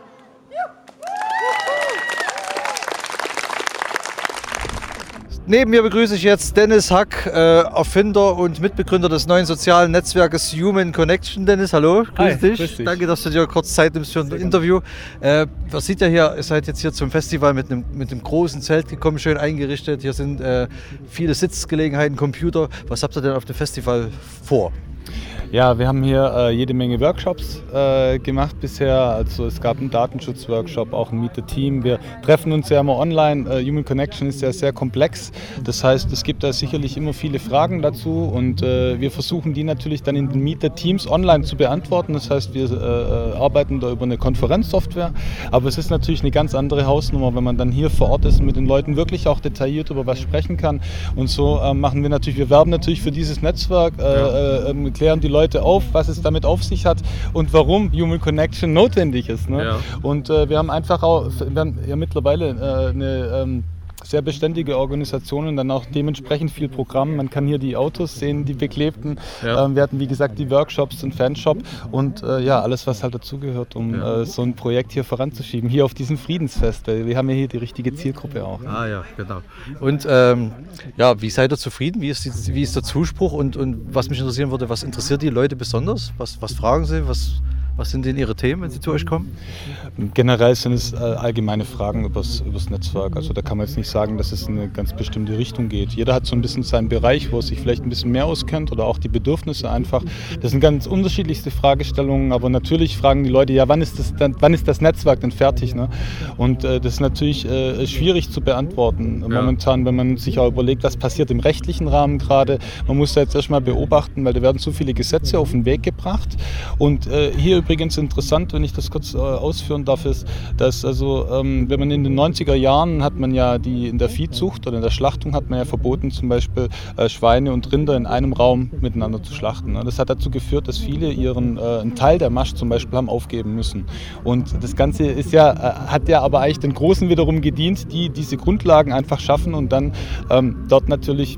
Neben mir begrüße ich jetzt Dennis Hack, äh, Erfinder und Mitbegründer des neuen sozialen Netzwerkes Human Connection. Dennis, hallo, grüß, Hi, dich. grüß dich. Danke, dass du dir kurz Zeit nimmst für ein Interview. Äh, man sieht ja hier, ihr seid jetzt hier zum Festival mit einem, mit einem großen Zelt gekommen, schön eingerichtet. Hier sind äh, viele Sitzgelegenheiten, Computer. Was habt ihr denn auf dem Festival vor? Ja, wir haben hier äh, jede Menge Workshops äh, gemacht bisher. Also es gab einen Datenschutzworkshop, auch ein Meet the Team. Wir treffen uns ja immer online. Äh, Human Connection ist ja sehr komplex. Das heißt, es gibt da sicherlich immer viele Fragen dazu und äh, wir versuchen die natürlich dann in den Meet the Teams online zu beantworten. Das heißt, wir äh, arbeiten da über eine Konferenzsoftware. Aber es ist natürlich eine ganz andere Hausnummer, wenn man dann hier vor Ort ist und mit den Leuten wirklich auch detailliert über was sprechen kann. Und so äh, machen wir natürlich, wir werben natürlich für dieses Netzwerk, äh, äh, klären die Leute auf, was es damit auf sich hat und warum Human Connection notwendig ist. Ne? Ja. Und äh, wir haben einfach auch, wir haben ja mittlerweile äh, eine ähm, sehr beständige Organisation und dann auch dementsprechend viel Programm. Man kann hier die Autos sehen, die beklebten. Ja. Ähm, wir hatten wie gesagt die Workshops, den Fanshop und äh, ja, alles was halt dazugehört, um ja. äh, so ein Projekt hier voranzuschieben. Hier auf diesem Friedensfest, weil wir haben ja hier die richtige Zielgruppe auch. Ah ja, genau. Und ähm, ja, wie seid ihr zufrieden? Wie ist, die, wie ist der Zuspruch? Und, und was mich interessieren würde, was interessiert die Leute besonders? Was, was fragen sie? Was Was sind denn Ihre Themen, wenn Sie zu euch kommen? Generell sind es äh, allgemeine Fragen übers, übers Netzwerk. Also da kann man jetzt nicht sagen, dass es in eine ganz bestimmte Richtung geht. Jeder hat so ein bisschen seinen Bereich, wo er sich vielleicht ein bisschen mehr auskennt oder auch die Bedürfnisse einfach. Das sind ganz unterschiedlichste Fragestellungen, aber natürlich fragen die Leute, ja, wann ist das, dann, wann ist das Netzwerk denn fertig? Ne? Und äh, das ist natürlich äh, schwierig zu beantworten ja. momentan, wenn man sich auch überlegt, was passiert im rechtlichen Rahmen gerade. Man muss da jetzt erstmal beobachten, weil da werden so viele Gesetze auf den Weg gebracht. Und äh, hier übrigens interessant, wenn ich das kurz äh, ausführen darf, ist, dass also, ähm, wenn man in den neunziger Jahren hat man ja die in der Viehzucht oder in der Schlachtung hat man ja verboten, zum Beispiel äh, Schweine und Rinder in einem Raum miteinander zu schlachten. Ne? Das hat dazu geführt, dass viele ihren äh, einen Teil der Masch zum Beispiel haben aufgeben müssen. Und das Ganze ist ja, äh, hat ja aber eigentlich den Großen wiederum gedient, die diese Grundlagen einfach schaffen und dann ähm, dort natürlich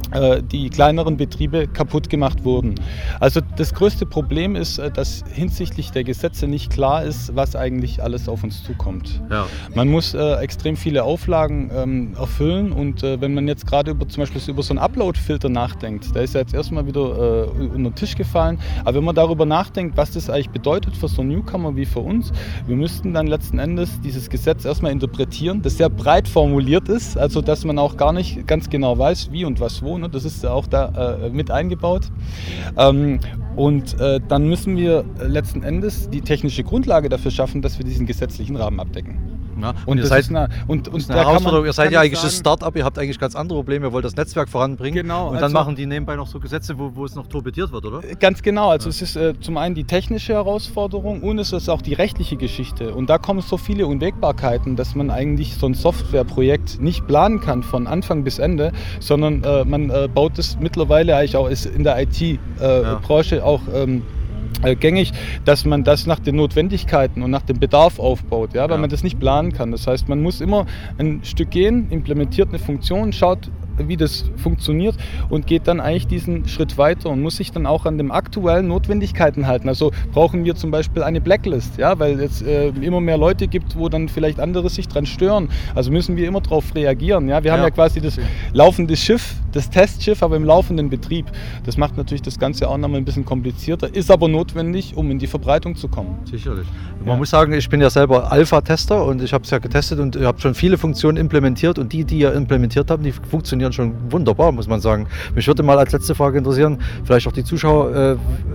die kleineren Betriebe kaputt gemacht wurden. Also das größte Problem ist, dass hinsichtlich der Gesetze nicht klar ist, was eigentlich alles auf uns zukommt. Ja. Man muss äh, extrem viele Auflagen ähm, erfüllen und äh, wenn man jetzt gerade über zum Beispiel über so einen Upload-Filter nachdenkt, der ist ja jetzt erstmal wieder äh, unter den Tisch gefallen, aber wenn man darüber nachdenkt, was das eigentlich bedeutet für so einen Newcomer wie für uns, wir müssten dann letzten Endes dieses Gesetz erstmal interpretieren, das sehr breit formuliert ist, also dass man auch gar nicht ganz genau weiß, wie und was wo. Das ist auch da äh, mit eingebaut. Ähm, und äh, dann müssen wir letzten Endes die technische Grundlage dafür schaffen, dass wir diesen gesetzlichen Rahmen abdecken. Ja, und, und, ihr seid, eine, und, und eine Herausforderung, man, ihr seid ja eigentlich sagen, das Start-up, ihr habt eigentlich ganz andere Probleme, ihr wollt das Netzwerk voranbringen genau, und dann also, machen die nebenbei noch so Gesetze, wo, wo es noch torpediert wird, oder? Ganz genau, also ja. es ist äh, zum einen die technische Herausforderung und es ist auch die rechtliche Geschichte und da kommen so viele Unwägbarkeiten, dass man eigentlich so ein Softwareprojekt nicht planen kann von Anfang bis Ende, sondern äh, man äh, baut es mittlerweile eigentlich auch ist in der I T-Branche äh, ja. auch ähm, äh, gängig, dass man das nach den Notwendigkeiten und nach dem Bedarf aufbaut, ja, weil ja. man das nicht planen kann. Das heißt, man muss immer ein Stück gehen, implementiert eine Funktion, schaut, wie das funktioniert und geht dann eigentlich diesen Schritt weiter und muss sich dann auch an den aktuellen Notwendigkeiten halten. Also brauchen wir zum Beispiel eine Blacklist, ja, weil es äh, immer mehr Leute gibt, wo dann vielleicht andere sich dran stören. Also müssen wir immer darauf reagieren. Ja? Wir haben ja, ja quasi das laufende Schiff, das Testschiff, aber im laufenden Betrieb. Das macht natürlich das Ganze auch nochmal ein bisschen komplizierter, ist aber notwendig, um in die Verbreitung zu kommen. Sicherlich. Man ja. muss sagen, ich bin ja selber Alpha-Tester und ich habe es ja getestet und habe schon viele Funktionen implementiert und die, die ihr implementiert habt, die funktionieren schon wunderbar, muss man sagen. Mich würde mal als letzte Frage interessieren, vielleicht auch die Zuschauer, äh,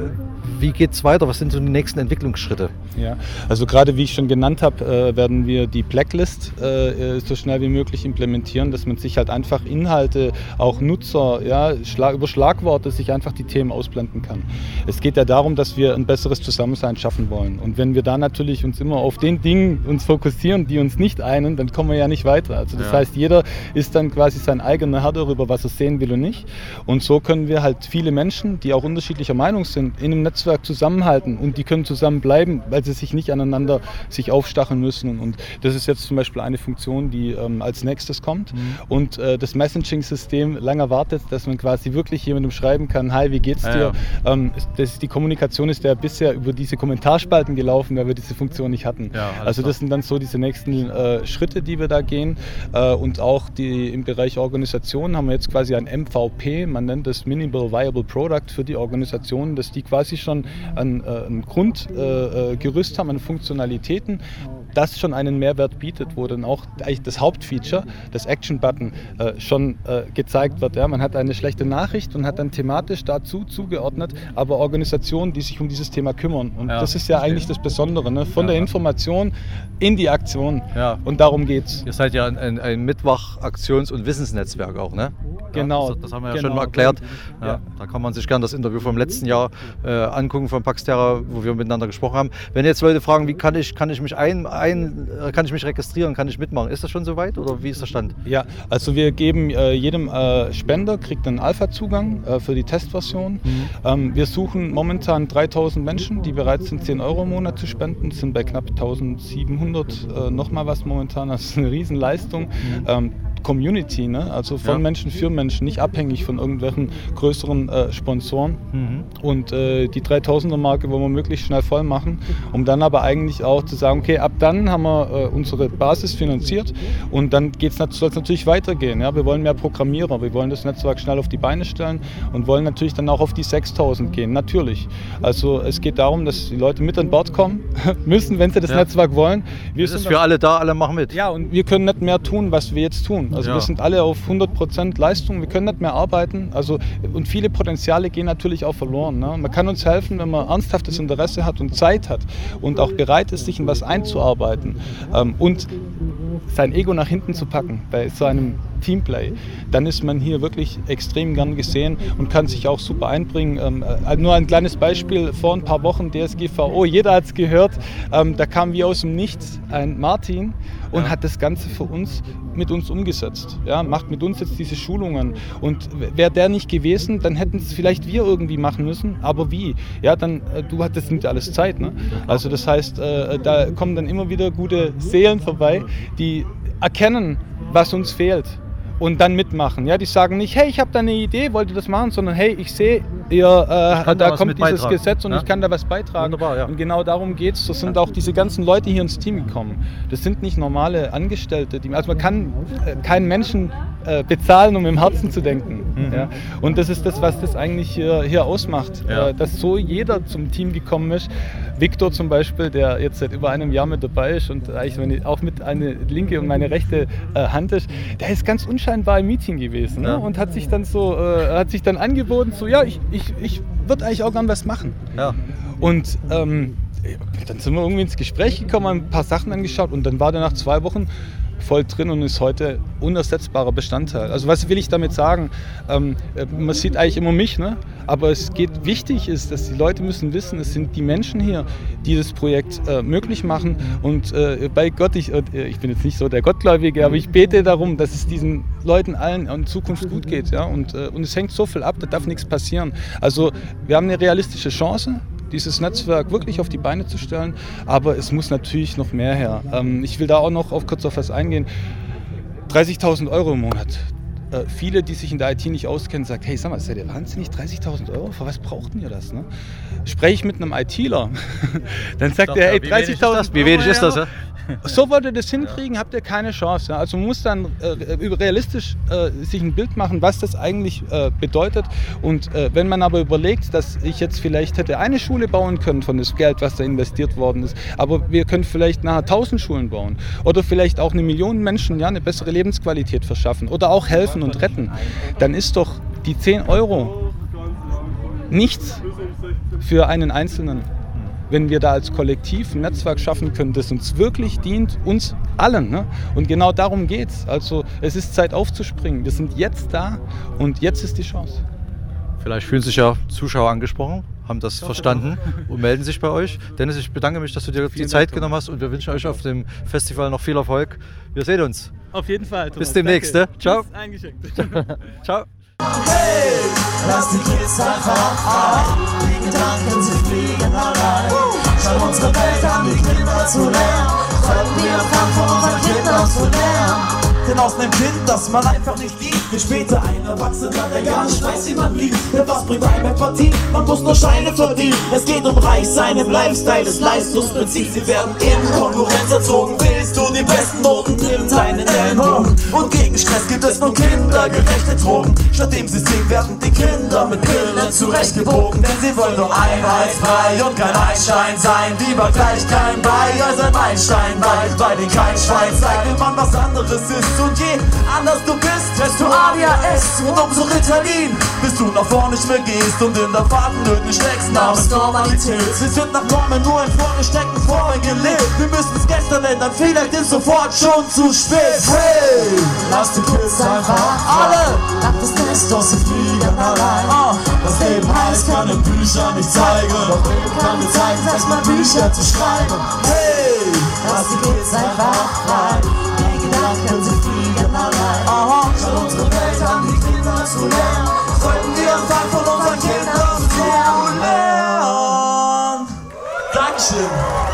wie geht es weiter? Was sind so die nächsten Entwicklungsschritte? Ja, also gerade wie ich schon genannt habe, äh, werden wir die Blacklist äh, so schnell wie möglich implementieren, dass man sich halt einfach Inhalte, auch Nutzer, ja, Schlag, über Schlagworte sich einfach die Themen ausblenden kann. Es geht ja darum, dass wir ein besseres Zusammensein schaffen wollen. Und wenn wir da natürlich uns immer auf den Dingen uns fokussieren, die uns nicht einen, dann kommen wir ja nicht weiter. Also das ja. heißt, jeder ist dann quasi sein eigener Herr darüber, was er sehen will und nicht. Und so können wir halt viele Menschen, die auch unterschiedlicher Meinung sind, in einem Netzwerk zusammenhalten und die können zusammenbleiben, weil sie sich nicht aneinander sich aufstacheln müssen. Und das ist jetzt zum Beispiel eine Funktion, die ähm, als nächstes kommt. Mhm. Und äh, das Messaging-System lange wartet, dass man quasi wirklich jemandem schreiben kann, hi, wie geht's dir? Ja, ja. Ähm, das, die Kommunikation ist ja bisher über diese Kommentarspalten gelaufen, weil wir diese Funktion nicht hatten. Ja, also das sind dann so diese nächsten äh, Schritte, die wir da gehen. Äh, und auch die, im Bereich Organisation haben wir jetzt quasi ein M V P, man nennt das Minimal Viable Product für die Organisation, dass die quasi schon ein, äh, ein Grundgerüst äh, haben an Funktionalitäten, das schon einen Mehrwert bietet, wo dann auch eigentlich das Hauptfeature, das Action-Button, äh, schon äh, gezeigt wird. Ja? Man hat eine schlechte Nachricht und hat dann thematisch dazu zugeordnet, aber Organisationen, die sich um dieses Thema kümmern. Und ja, das ist ja eigentlich das Besondere, ne? Von ja, der Information in die Aktion. Ja. Und darum geht's. Ihr seid ja ein, ein Mittwoch-Aktions- und Wissensnetzwerk auch, ne? Genau. Ja, das, das haben wir ja genau. schon mal erklärt. Ja, ja. Da kann man sich gerne das Interview vom letzten Jahr äh, angucken von Paxterra, wo wir miteinander gesprochen haben. Wenn jetzt Leute fragen, wie kann ich, kann ich mich ein, ein kann ich mich registrieren, kann ich mitmachen? Ist das schon soweit oder wie ist der Stand? Ja, also wir geben äh, jedem äh, Spender kriegt einen Alpha-Zugang äh, für die Testversion. Mhm. Ähm, wir suchen momentan dreitausend Menschen, die bereit sind, zehn Euro im Monat zu spenden. Das sind bei knapp eintausendsiebenhundert äh, nochmal was momentan. Das ist eine Riesenleistung. Mhm. Ähm, Community, ne? Also von ja. Menschen für Menschen, nicht abhängig von irgendwelchen größeren äh, Sponsoren. Mhm. Und äh, die dreitausender-Marke wollen wir möglichst schnell voll machen, um dann aber eigentlich auch zu sagen, okay, ab dann haben wir äh, unsere Basis finanziert und dann soll es natürlich weitergehen. Ja? Wir wollen mehr Programmierer, wir wollen das Netzwerk schnell auf die Beine stellen und wollen natürlich dann auch auf die sechstausend gehen, natürlich. Also es geht darum, dass die Leute mit an Bord kommen müssen, wenn sie das ja. Netzwerk wollen. Wir sind für alle da, alle machen mit. Ja, und wir können nicht mehr tun, was wir jetzt tun. Also ja. wir sind alle auf hundert Prozent Leistung, wir können nicht mehr arbeiten. Also, und viele Potenziale gehen natürlich auch verloren. Ne? Man kann uns helfen, wenn man ernsthaftes Interesse hat und Zeit hat und auch bereit ist, sich in was einzuarbeiten ähm, und sein Ego nach hinten zu packen bei so einem Teamplay, dann ist man hier wirklich extrem gern gesehen und kann sich auch super einbringen. Ähm, äh, nur ein kleines Beispiel, vor ein paar Wochen D S G V O, jeder hat es gehört, ähm, da kam wie aus dem Nichts ein Martin und ja. hat das Ganze für uns, mit uns umgesetzt. Ja, macht mit uns jetzt diese Schulungen und wäre der nicht gewesen, dann hätten es vielleicht wir irgendwie machen müssen, aber wie? Ja, dann, äh, du hattest nicht alles Zeit, ne? Also das heißt, äh, da kommen dann immer wieder gute Seelen vorbei, die erkennen, was uns fehlt. Und dann mitmachen. Ja, die sagen nicht, hey, ich habe da eine Idee, wollt ihr das machen, sondern hey, ich sehe, ihr, äh, da kommt dieses Gesetz und ja? ich kann da was beitragen. Wunderbar, ja. Und genau darum geht es. So sind auch diese ganzen Leute hier ins Team gekommen. Das sind nicht normale Angestellte. Die, also man kann äh, keinen Menschen äh, bezahlen, um im Herzen zu denken. Mhm. Ja? Und das ist das, was das eigentlich hier, hier ausmacht. Ja. Äh, dass so jeder zum Team gekommen ist. Viktor zum Beispiel, der jetzt seit über einem Jahr mit dabei ist und eigentlich auch mit eine linke und meine rechte äh, Hand ist, der ist ganz unscheinbar im Meeting gewesen, ne? Ja. Und hat sich dann so, äh, hat sich dann angeboten, so ja, ich, ich, ich würde eigentlich auch gern was machen. Ja. Und ähm, dann sind wir irgendwie ins Gespräch gekommen, haben ein paar Sachen angeschaut und dann war der nach zwei Wochen voll drin und ist heute unersetzbarer Bestandteil. Also was will ich damit sagen? Ähm, man sieht eigentlich immer mich, ne? Aber es geht, wichtig ist, dass die Leute müssen wissen, es sind die Menschen hier, die das Projekt äh, möglich machen und äh, bei Gott, ich, äh, ich bin jetzt nicht so der Gottgläubige, aber ich bete darum, dass es diesen Leuten allen in Zukunft gut geht, ja? Und, äh, und es hängt so viel ab, da darf nichts passieren. Also wir haben eine realistische Chance, dieses Netzwerk wirklich auf die Beine zu stellen, aber es muss natürlich noch mehr her. Ähm, ich will da auch noch auf, kurz auf was eingehen. dreißigtausend Euro im Monat. Äh, viele, die sich in der I T nicht auskennen, sagen, hey, sag mal, ist ja der wahnsinnig, dreißigtausend Euro? Für was braucht ihr das? Ne? Spreche ich mit einem ITler, dann sagt er, hey, dreißigtausend. Wie wenig ist das? Ja? So wollt ihr das hinkriegen, habt ihr keine Chance. Ja? Also man muss dann äh, realistisch äh, sich ein Bild machen, was das eigentlich äh, bedeutet. Und äh, wenn man aber überlegt, dass ich jetzt vielleicht hätte eine Schule bauen können von das Geld, was da investiert worden ist, aber wir können vielleicht nachher tausend Schulen bauen oder vielleicht auch eine Million Menschen ja, eine bessere Lebensqualität verschaffen oder auch helfen und retten, dann ist doch die zehn Euro nichts für einen Einzelnen. Wenn wir da als Kollektiv ein Netzwerk schaffen können, das uns wirklich dient, uns allen. Ne? Und genau darum geht's. Also es ist Zeit aufzuspringen. Wir sind jetzt da und jetzt ist die Chance. Vielleicht fühlen sich ja Zuschauer angesprochen, haben das verstanden und melden sich bei euch. Dennis, ich bedanke mich, dass du dir die Zeit genommen hast und wir wünschen euch auf dem Festival noch viel Erfolg. Wir sehen uns. Auf jeden Fall, Thomas. Bis demnächst. Ne? Ciao. Ciao. Hey, lass die Kids einfach frei. Die Gedanken, sie fliegen allein. Schau unsere Welt an, die Kinder zu lernen. Sollten wir anfangen, von unseren Kindern zu lernen. Denn aus einem Kind, das man einfach nicht liebt, wird später ein Erwachsener, der gar nicht weiß, wie man liebt. Denn was bringt einem Empathie? Man muss nur Scheine verdienen. Es geht um Reichsein im Lifestyle des Leistungsprinzips. Sie werden in Konkurrenz erzogen. Willst du die besten Noten, nimm deinen Ellenbogen. Und gegen Stress gibt es nur kindergerechte Drogen. Statt dem System werden die Kinder mit Pillen zurechtgebogen. Denn sie wollen nur einheitsfrei und kein Einstein sein. Lieber gleich kein Bei als ein Einstein bei, bei den kein Schwein zeigt, wenn man was anderes ist. Und je anders du bist, desto A D H S und umso Ritalin, bis du nach vorne nicht mehr gehst und in der Fahrtennöten steckst namens Normalität. Wir sind nach Normen nur in vorgesteckten Formen gelebt. Wir müssen es gestern ändern, vielleicht ist sofort schon zu spät. Hey, lass die Kids einfach alle ab das Nest aus, sie fliegen allein. Oh, das Leben heißt, keine Bücher nicht zeigen, doch Leben kann mir zeigen, selbst mal Bücher zu schreiben. Hey, lass die Kids einfach frei. Gedanken, sie fliegen allein. Aha, schau unsere Welt an, die Kinder zu lernen. Sollten wir anfangen, von unseren Kindern zu lernen. Dankeschön.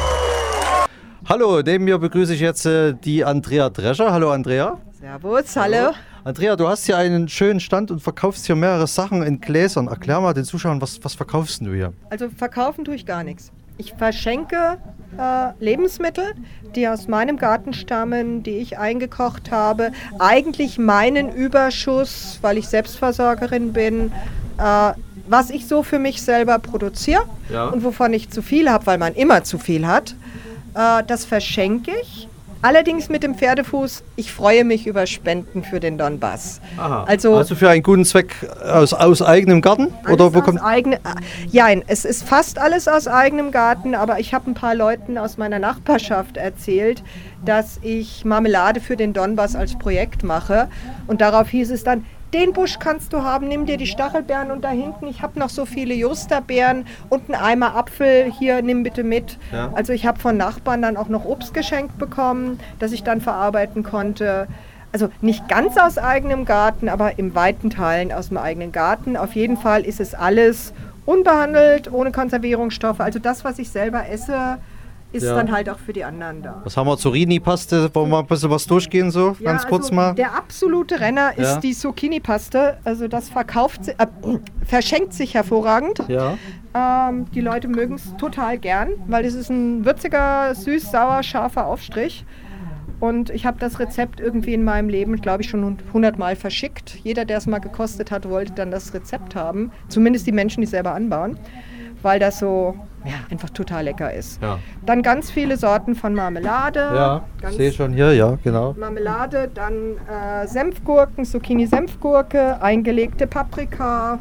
Hallo, neben mir begrüße ich jetzt äh, die Andrea Drescher. Hallo Andrea. Servus, hallo. Andrea, du hast hier einen schönen Stand und verkaufst hier mehrere Sachen in Gläsern. Erklär mal den Zuschauern, was, was verkaufst du hier? Also verkaufen tue ich gar nichts. Ich verschenke äh, Lebensmittel, die aus meinem Garten stammen, die ich eingekocht habe. Eigentlich meinen Überschuss, weil ich Selbstversorgerin bin, äh, was ich so für mich selber produziere ja. und wovon ich zu viel habe, weil man immer zu viel hat, äh, das verschenke ich. Allerdings mit dem Pferdefuß, ich freue mich über Spenden für den Donbass. Aha. Also, also für einen guten Zweck aus, aus eigenem Garten? Oder wo kommt eigene, ja, es ist fast alles aus eigenem Garten, aber ich habe ein paar Leuten aus meiner Nachbarschaft erzählt, dass ich Marmelade für den Donbass als Projekt mache. Und darauf hieß es dann, den Busch kannst du haben, nimm dir die Stachelbeeren und da hinten, ich habe noch so viele Justerbeeren und einen Eimer Apfel, hier, nimm bitte mit. Ja. Also ich habe von Nachbarn dann auch noch Obst geschenkt bekommen, das ich dann verarbeiten konnte. Also nicht ganz aus eigenem Garten, aber in weiten Teilen aus dem eigenen Garten. Auf jeden Fall ist es alles unbehandelt, ohne Konservierungsstoffe. Also das, was ich selber esse, ist ja. dann halt auch für die anderen da. Was haben wir? Zucchini-Paste? Wollen wir mal ein bisschen was durchgehen, so ja, ganz kurz also mal? Der absolute Renner ist ja. die Zucchini-Paste. Also das verkauft, äh, verschenkt sich hervorragend. Ja. Ähm, die Leute mögen es total gern, weil es ist ein würziger, süß, sauer, scharfer Aufstrich. Und ich habe das Rezept irgendwie in meinem Leben, glaube ich, schon hundertmal verschickt. Jeder, der es mal gekostet hat, wollte dann das Rezept haben. Zumindest die Menschen, die es selber anbauen. Weil das so ja, einfach total lecker ist. Ja. Dann ganz viele Sorten von Marmelade. Ja, ich sehe schon hier, ja, genau. Marmelade, dann äh, Senfgurken, Zucchini-Senfgurke, eingelegte Paprika.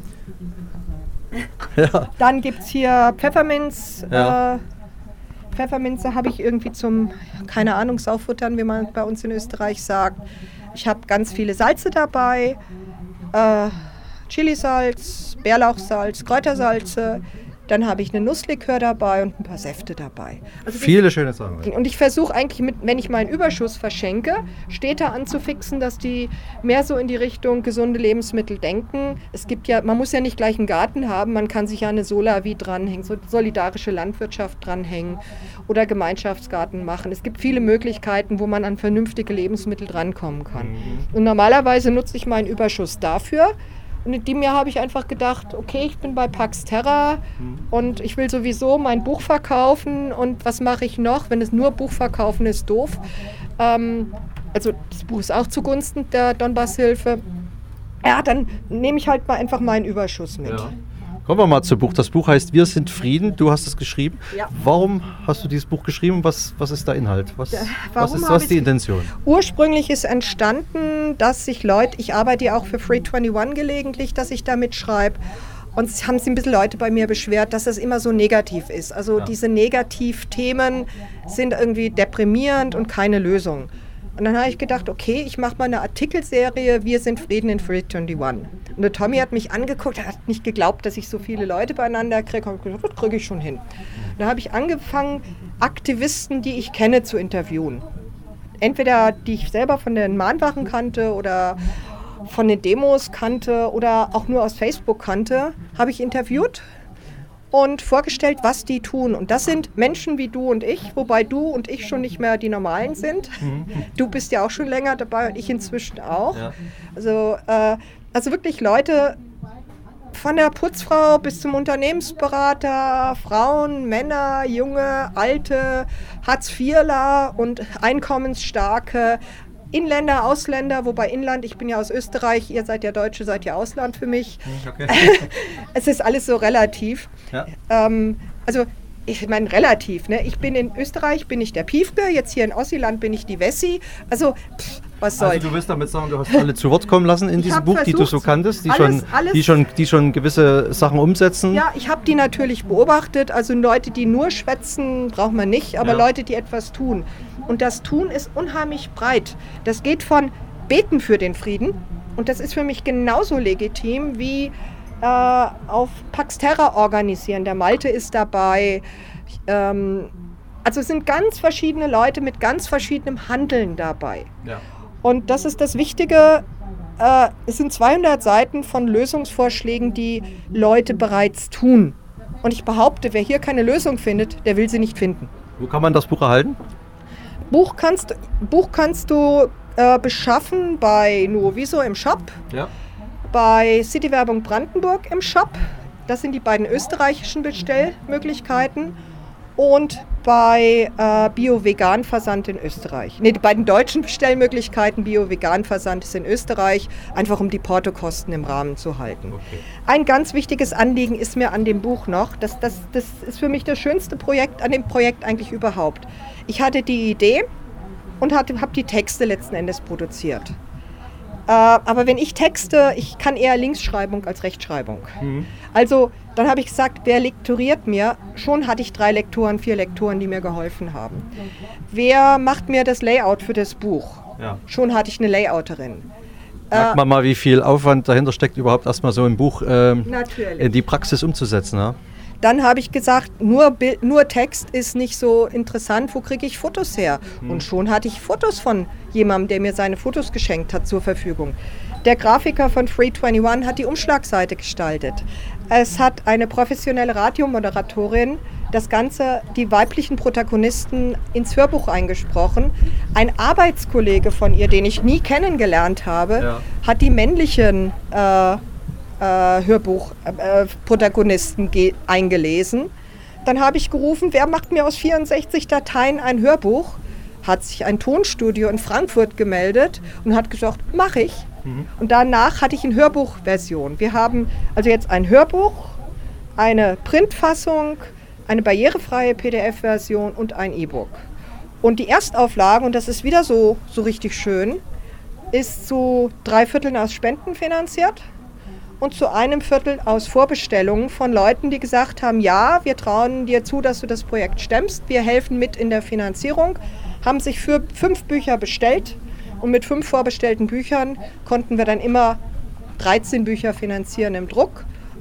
Ja. Dann gibt es hier Pfefferminz. Ja. Äh, Pfefferminze habe ich irgendwie zum, keine Ahnung, Saufuttern, wie man bei uns in Österreich sagt. Ich habe ganz viele Salze dabei. Äh, Chilisalz, Bärlauchsalz, Kräutersalze. dann habe ich eine Nusslikör dabei und ein paar Säfte dabei. Also Viele schöne Sachen. Und ich versuche eigentlich, mit, wenn ich meinen Überschuss verschenke, Städte anzufixen, dass die mehr so in die Richtung gesunde Lebensmittel denken. Es gibt ja, man muss ja nicht gleich einen Garten haben, man kann sich ja eine Solavi dranhängen, so solidarische Landwirtschaft dranhängen oder Gemeinschaftsgarten machen. Es gibt viele Möglichkeiten, wo man an vernünftige Lebensmittel drankommen kann. Und normalerweise nutze ich meinen Überschuss dafür. Und in dem Jahr habe ich einfach gedacht, okay, ich bin bei Pax Terra und ich will sowieso mein Buch verkaufen und was mache ich noch, wenn es nur Buch verkaufen ist, doof. Ähm, also das Buch ist auch zugunsten der Donbasshilfe. Ja, dann nehme ich halt mal einfach meinen Überschuss mit. Ja. Kommen wir mal zum Buch. Das Buch heißt Wir sind Frieden. Du hast es geschrieben. Ja. Warum hast du dieses Buch geschrieben? Was, was ist der Inhalt? Was, was ist, was ist die Intention? Ursprünglich ist entstanden, dass sich Leute, ich arbeite ja auch für Free einundzwanzig gelegentlich, dass ich da mitschreibe. Und es haben sich ein bisschen Leute bei mir beschwert, dass das immer so negativ ist. Also ja. Diese Negativthemen sind irgendwie deprimierend und keine Lösung. Und dann habe ich gedacht, okay, ich mache mal eine Artikelserie, Wir sind Frieden in Free einundzwanzig. Und der Tommy hat mich angeguckt, er hat nicht geglaubt, dass ich so viele Leute beieinander kriege. Ich gesagt, das kriege ich schon hin. Und dann habe ich angefangen, Aktivisten, die ich kenne, zu interviewen. Entweder die ich selber von den Mahnwachen kannte oder von den Demos kannte oder auch nur aus Facebook kannte, habe ich interviewt und vorgestellt, was die tun. Und das sind Menschen wie du und ich, wobei du und ich schon nicht mehr die Normalen sind. Mhm. Du bist ja auch schon länger dabei und ich inzwischen auch. Ja. Also, äh, also wirklich Leute von der Putzfrau bis zum Unternehmensberater, Frauen, Männer, Junge, Alte, Hartz-Vierler und Einkommensstarke, Inländer, Ausländer, wobei Inland, ich bin ja aus Österreich, ihr seid ja Deutsche, seid ja Ausland für mich. Okay. Es ist alles so relativ. Ja. Ähm, also ich meine relativ, ne? Ich bin in Österreich, bin ich der Piefke, jetzt hier in Ossiland bin ich die Wessi. Also pff, was soll. Also du willst damit sagen, du hast alle zu Wort kommen lassen in diesem Buch, versucht, die du so kanntest, die, alles, schon, alles, die, schon, die schon gewisse Sachen umsetzen? Ja, ich habe die natürlich beobachtet. Also Leute, die nur schwätzen, braucht man nicht, aber ja. Leute, die etwas tun. Und das Tun ist unheimlich breit. Das geht von Beten für den Frieden. Und das ist für mich genauso legitim wie äh, auf Pax Terra organisieren. Der Malte ist dabei. Ähm, also es sind ganz verschiedene Leute mit ganz verschiedenem Handeln dabei. Ja. Und das ist das Wichtige. Äh, es sind zweihundert Seiten von Lösungsvorschlägen, die Leute bereits tun. Und ich behaupte, wer hier keine Lösung findet, der will sie nicht finden. Wo kann man das Buch erhalten? Buch kannst, Buch kannst du äh, beschaffen bei Nuoviso im Shop, ja. bei City Werbung Brandenburg im Shop, das sind die beiden österreichischen Bestellmöglichkeiten, und bei äh, Bio-Vegan-Versand in Österreich. Ne, die beiden deutschen Bestellmöglichkeiten, Bio-Vegan-Versand ist in Österreich, einfach um die Portokosten im Rahmen zu halten. Okay. Ein ganz wichtiges Anliegen ist mir an dem Buch noch, das, das, das ist für mich das schönste Projekt an dem Projekt eigentlich überhaupt. Ich hatte die Idee und habe die Texte letzten Endes produziert. Äh, aber wenn ich texte, ich kann eher Linksschreibung als Rechtschreibung. Mhm. Also dann habe ich gesagt, wer lektoriert mir? Schon hatte ich drei Lektoren, vier Lektoren, die mir geholfen haben. Wer macht mir das Layout für das Buch? Ja. Schon hatte ich eine Layouterin. Merkt man mal, wie viel Aufwand dahinter steckt, überhaupt erstmal so ein Buch ähm, in die Praxis umzusetzen. Ja? Dann habe ich gesagt, nur, Bild, nur Text ist nicht so interessant, wo kriege ich Fotos her? Hm. Und schon hatte ich Fotos von jemandem, der mir seine Fotos geschenkt hat, zur Verfügung. Der Grafiker von Free einundzwanzig hat die Umschlagseite gestaltet. Es hat eine professionelle Radiomoderatorin das Ganze, die weiblichen Protagonisten ins Hörbuch eingesprochen. Ein Arbeitskollege von ihr, den ich nie kennengelernt habe, ja. hat die männlichen äh, Äh, Hörbuch-Protagonisten äh, eingelesen. Dann habe ich gerufen, wer macht mir aus vierundsechzig Dateien ein Hörbuch? Hat sich ein Tonstudio in Frankfurt gemeldet und hat gesagt, mache ich. Mhm. Und danach hatte ich eine Hörbuchversion. Wir haben also jetzt ein Hörbuch, eine Printfassung, eine barrierefreie P D F-Version und ein E-Book. Und die Erstauflage, und das ist wieder so, so richtig schön, ist zu drei Vierteln aus Spenden finanziert. Und zu einem Viertel aus Vorbestellungen von Leuten, die gesagt haben, ja, wir trauen dir zu, dass du das Projekt stemmst, wir helfen mit in der Finanzierung, haben sich für fünf Bücher bestellt und mit fünf vorbestellten Büchern konnten wir dann immer dreizehn Bücher finanzieren im Druck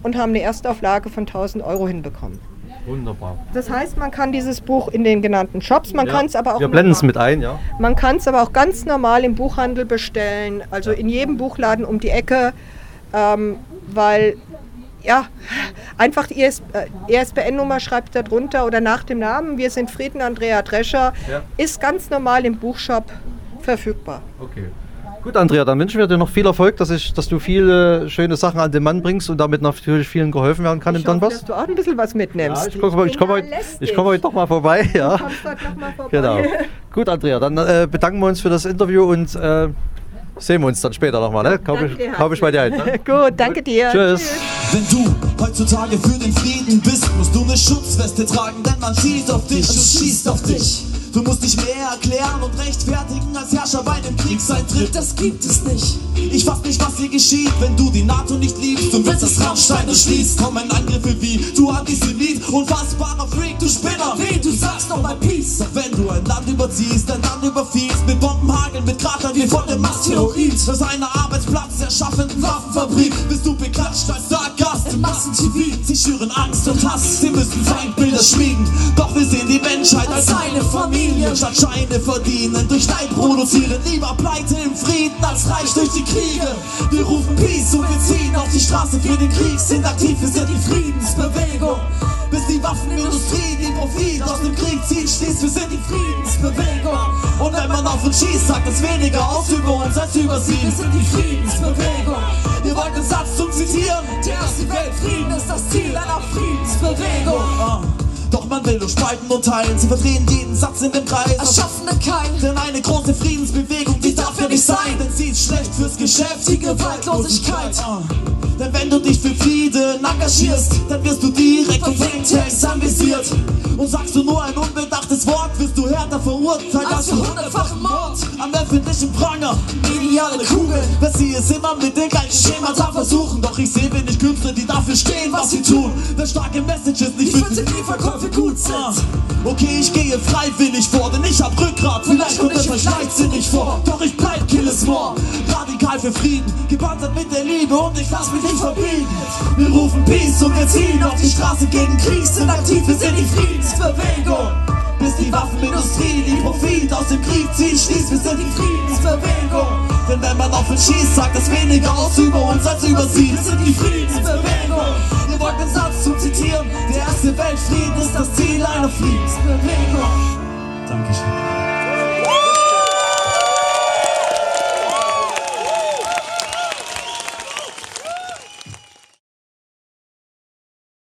und haben eine Erstauflage von tausend Euro hinbekommen. Wunderbar. Das heißt, man kann dieses Buch in den genannten Shops, man Ja, kann es aber auch wir blenden es mit ein, ja. Man kann es aber auch ganz normal im Buchhandel bestellen, also in jedem Buchladen um die Ecke, ähm, weil ja, einfach die E S B N-Nummer schreibt da drunter oder nach dem Namen, wir sind Frieden Andrea Drescher, Ja. ist ganz normal im Buchshop verfügbar. Okay. Gut, Andrea, dann wünschen wir dir noch viel Erfolg, dass, ich, dass du viele schöne Sachen an den Mann bringst und damit natürlich vielen geholfen werden kann Ich im hoffe, Donbass. dass du auch ein bisschen was mitnimmst. Ja, ich komme ich komm heute, ich komm heute noch mal vorbei. Ja. Du kommst heute noch mal vorbei. Genau. Gut, Andrea, dann äh, bedanken wir uns für das Interview und äh, sehen wir uns dann später nochmal. Ne? Kaufe ich, kauf ich bei dir ein. Ne? Gut, danke dir. Tschüss. Wenn du heutzutage für den Frieden bist, musst du eine Schutzweste tragen, denn man schießt auf dich und schießt auf dich. Du musst dich mehr erklären und rechtfertigen als Herrscher bei dem Kriegseintritt. Das gibt es nicht. Ich fass nicht, was hier geschieht, wenn du die NATO nicht liebst und willst, dass Rammstein schließt. Kommen Angriffe wie du Antisemit, unfassbarer Freak, du Spinner. Wie, du sagst doch mal Peace. Doch wenn du ein Land überziehst, ein Land überfiehst, mit Bombenhageln, mit Kratern wie von dem Asteroid. Aus einer Arbeitsplatz erschaffenden Waffenfabrik bist du beklatscht als Stargast im Massen-T V. Sie schüren Angst und Hass, sie müssen Feindbilder schmieden. Doch wir sehen die Menschheit als eine Familie. Statt Scheine verdienen, durch Neid produzieren. Lieber Pleite im Frieden als reich durch die Kriege. Wir rufen Peace und wir ziehen auf die Straße für den Krieg. Sind aktiv, wir sind die Friedensbewegung. Bis die Waffenindustrie den Profit aus dem Krieg zieht, schließt, wir sind die Friedensbewegung. Und wenn man auf uns schießt, sagt es weniger aus über uns als über sie. Wir sind die Friedensbewegung. Ihr wollt den Satz zum Zitieren: Der erste Weltfrieden ist das Ziel einer Friedensbewegung. Oh. Doch man will nur spalten und teilen. Sie verdrehen jeden Satz in dem Kreis. Erschaffene Keil. Denn eine große Friedensbewegung, die darf ja nicht sein. Denn sie ist schlecht fürs Geschäft, die Gewaltlosigkeit. Uh. Denn wenn du dich für Frieden engagierst, dann wirst du direkt von Thinktanks anvisiert. Und sagst du nur ein unbedachtes Wort, wirst du härter verurteilt als für hundertfachen Mord. Am öffentlichen Pranger, mediale Kugeln. Wer sie es immer mit den gleichen Schemata versuchen. Doch ich sehe wenig Künstler, die dafür stehen, was sie tun. Wer starke Messages nicht findet, die Verkäufe gut sind. Okay, ich gehe freiwillig vor, denn ich hab Rückgrat. Vielleicht kommt es euch leichtsinnig vor, doch ich bleib Kill is More. Radikal für Frieden, gepanzert mit der Liebe und ich lass mich nicht verbiegen. Wir rufen Peace und wir ziehen auf die Straße gegen Krieg. Sind aktiv, wir sind die Friedensbewegung. Bis die Waffenindustrie die Profit aus dem Krieg zieht, schließt, wir sind die Friedensbewegung. Denn wenn man auf uns schießt, sagt es weniger aus über uns als über sie. Wir sind die Friedensbewegung. Ihr wollt den Satz zum Zitieren: Der erste Weltfrieden ist das Ziel einer Friedensbewegung. Dankeschön.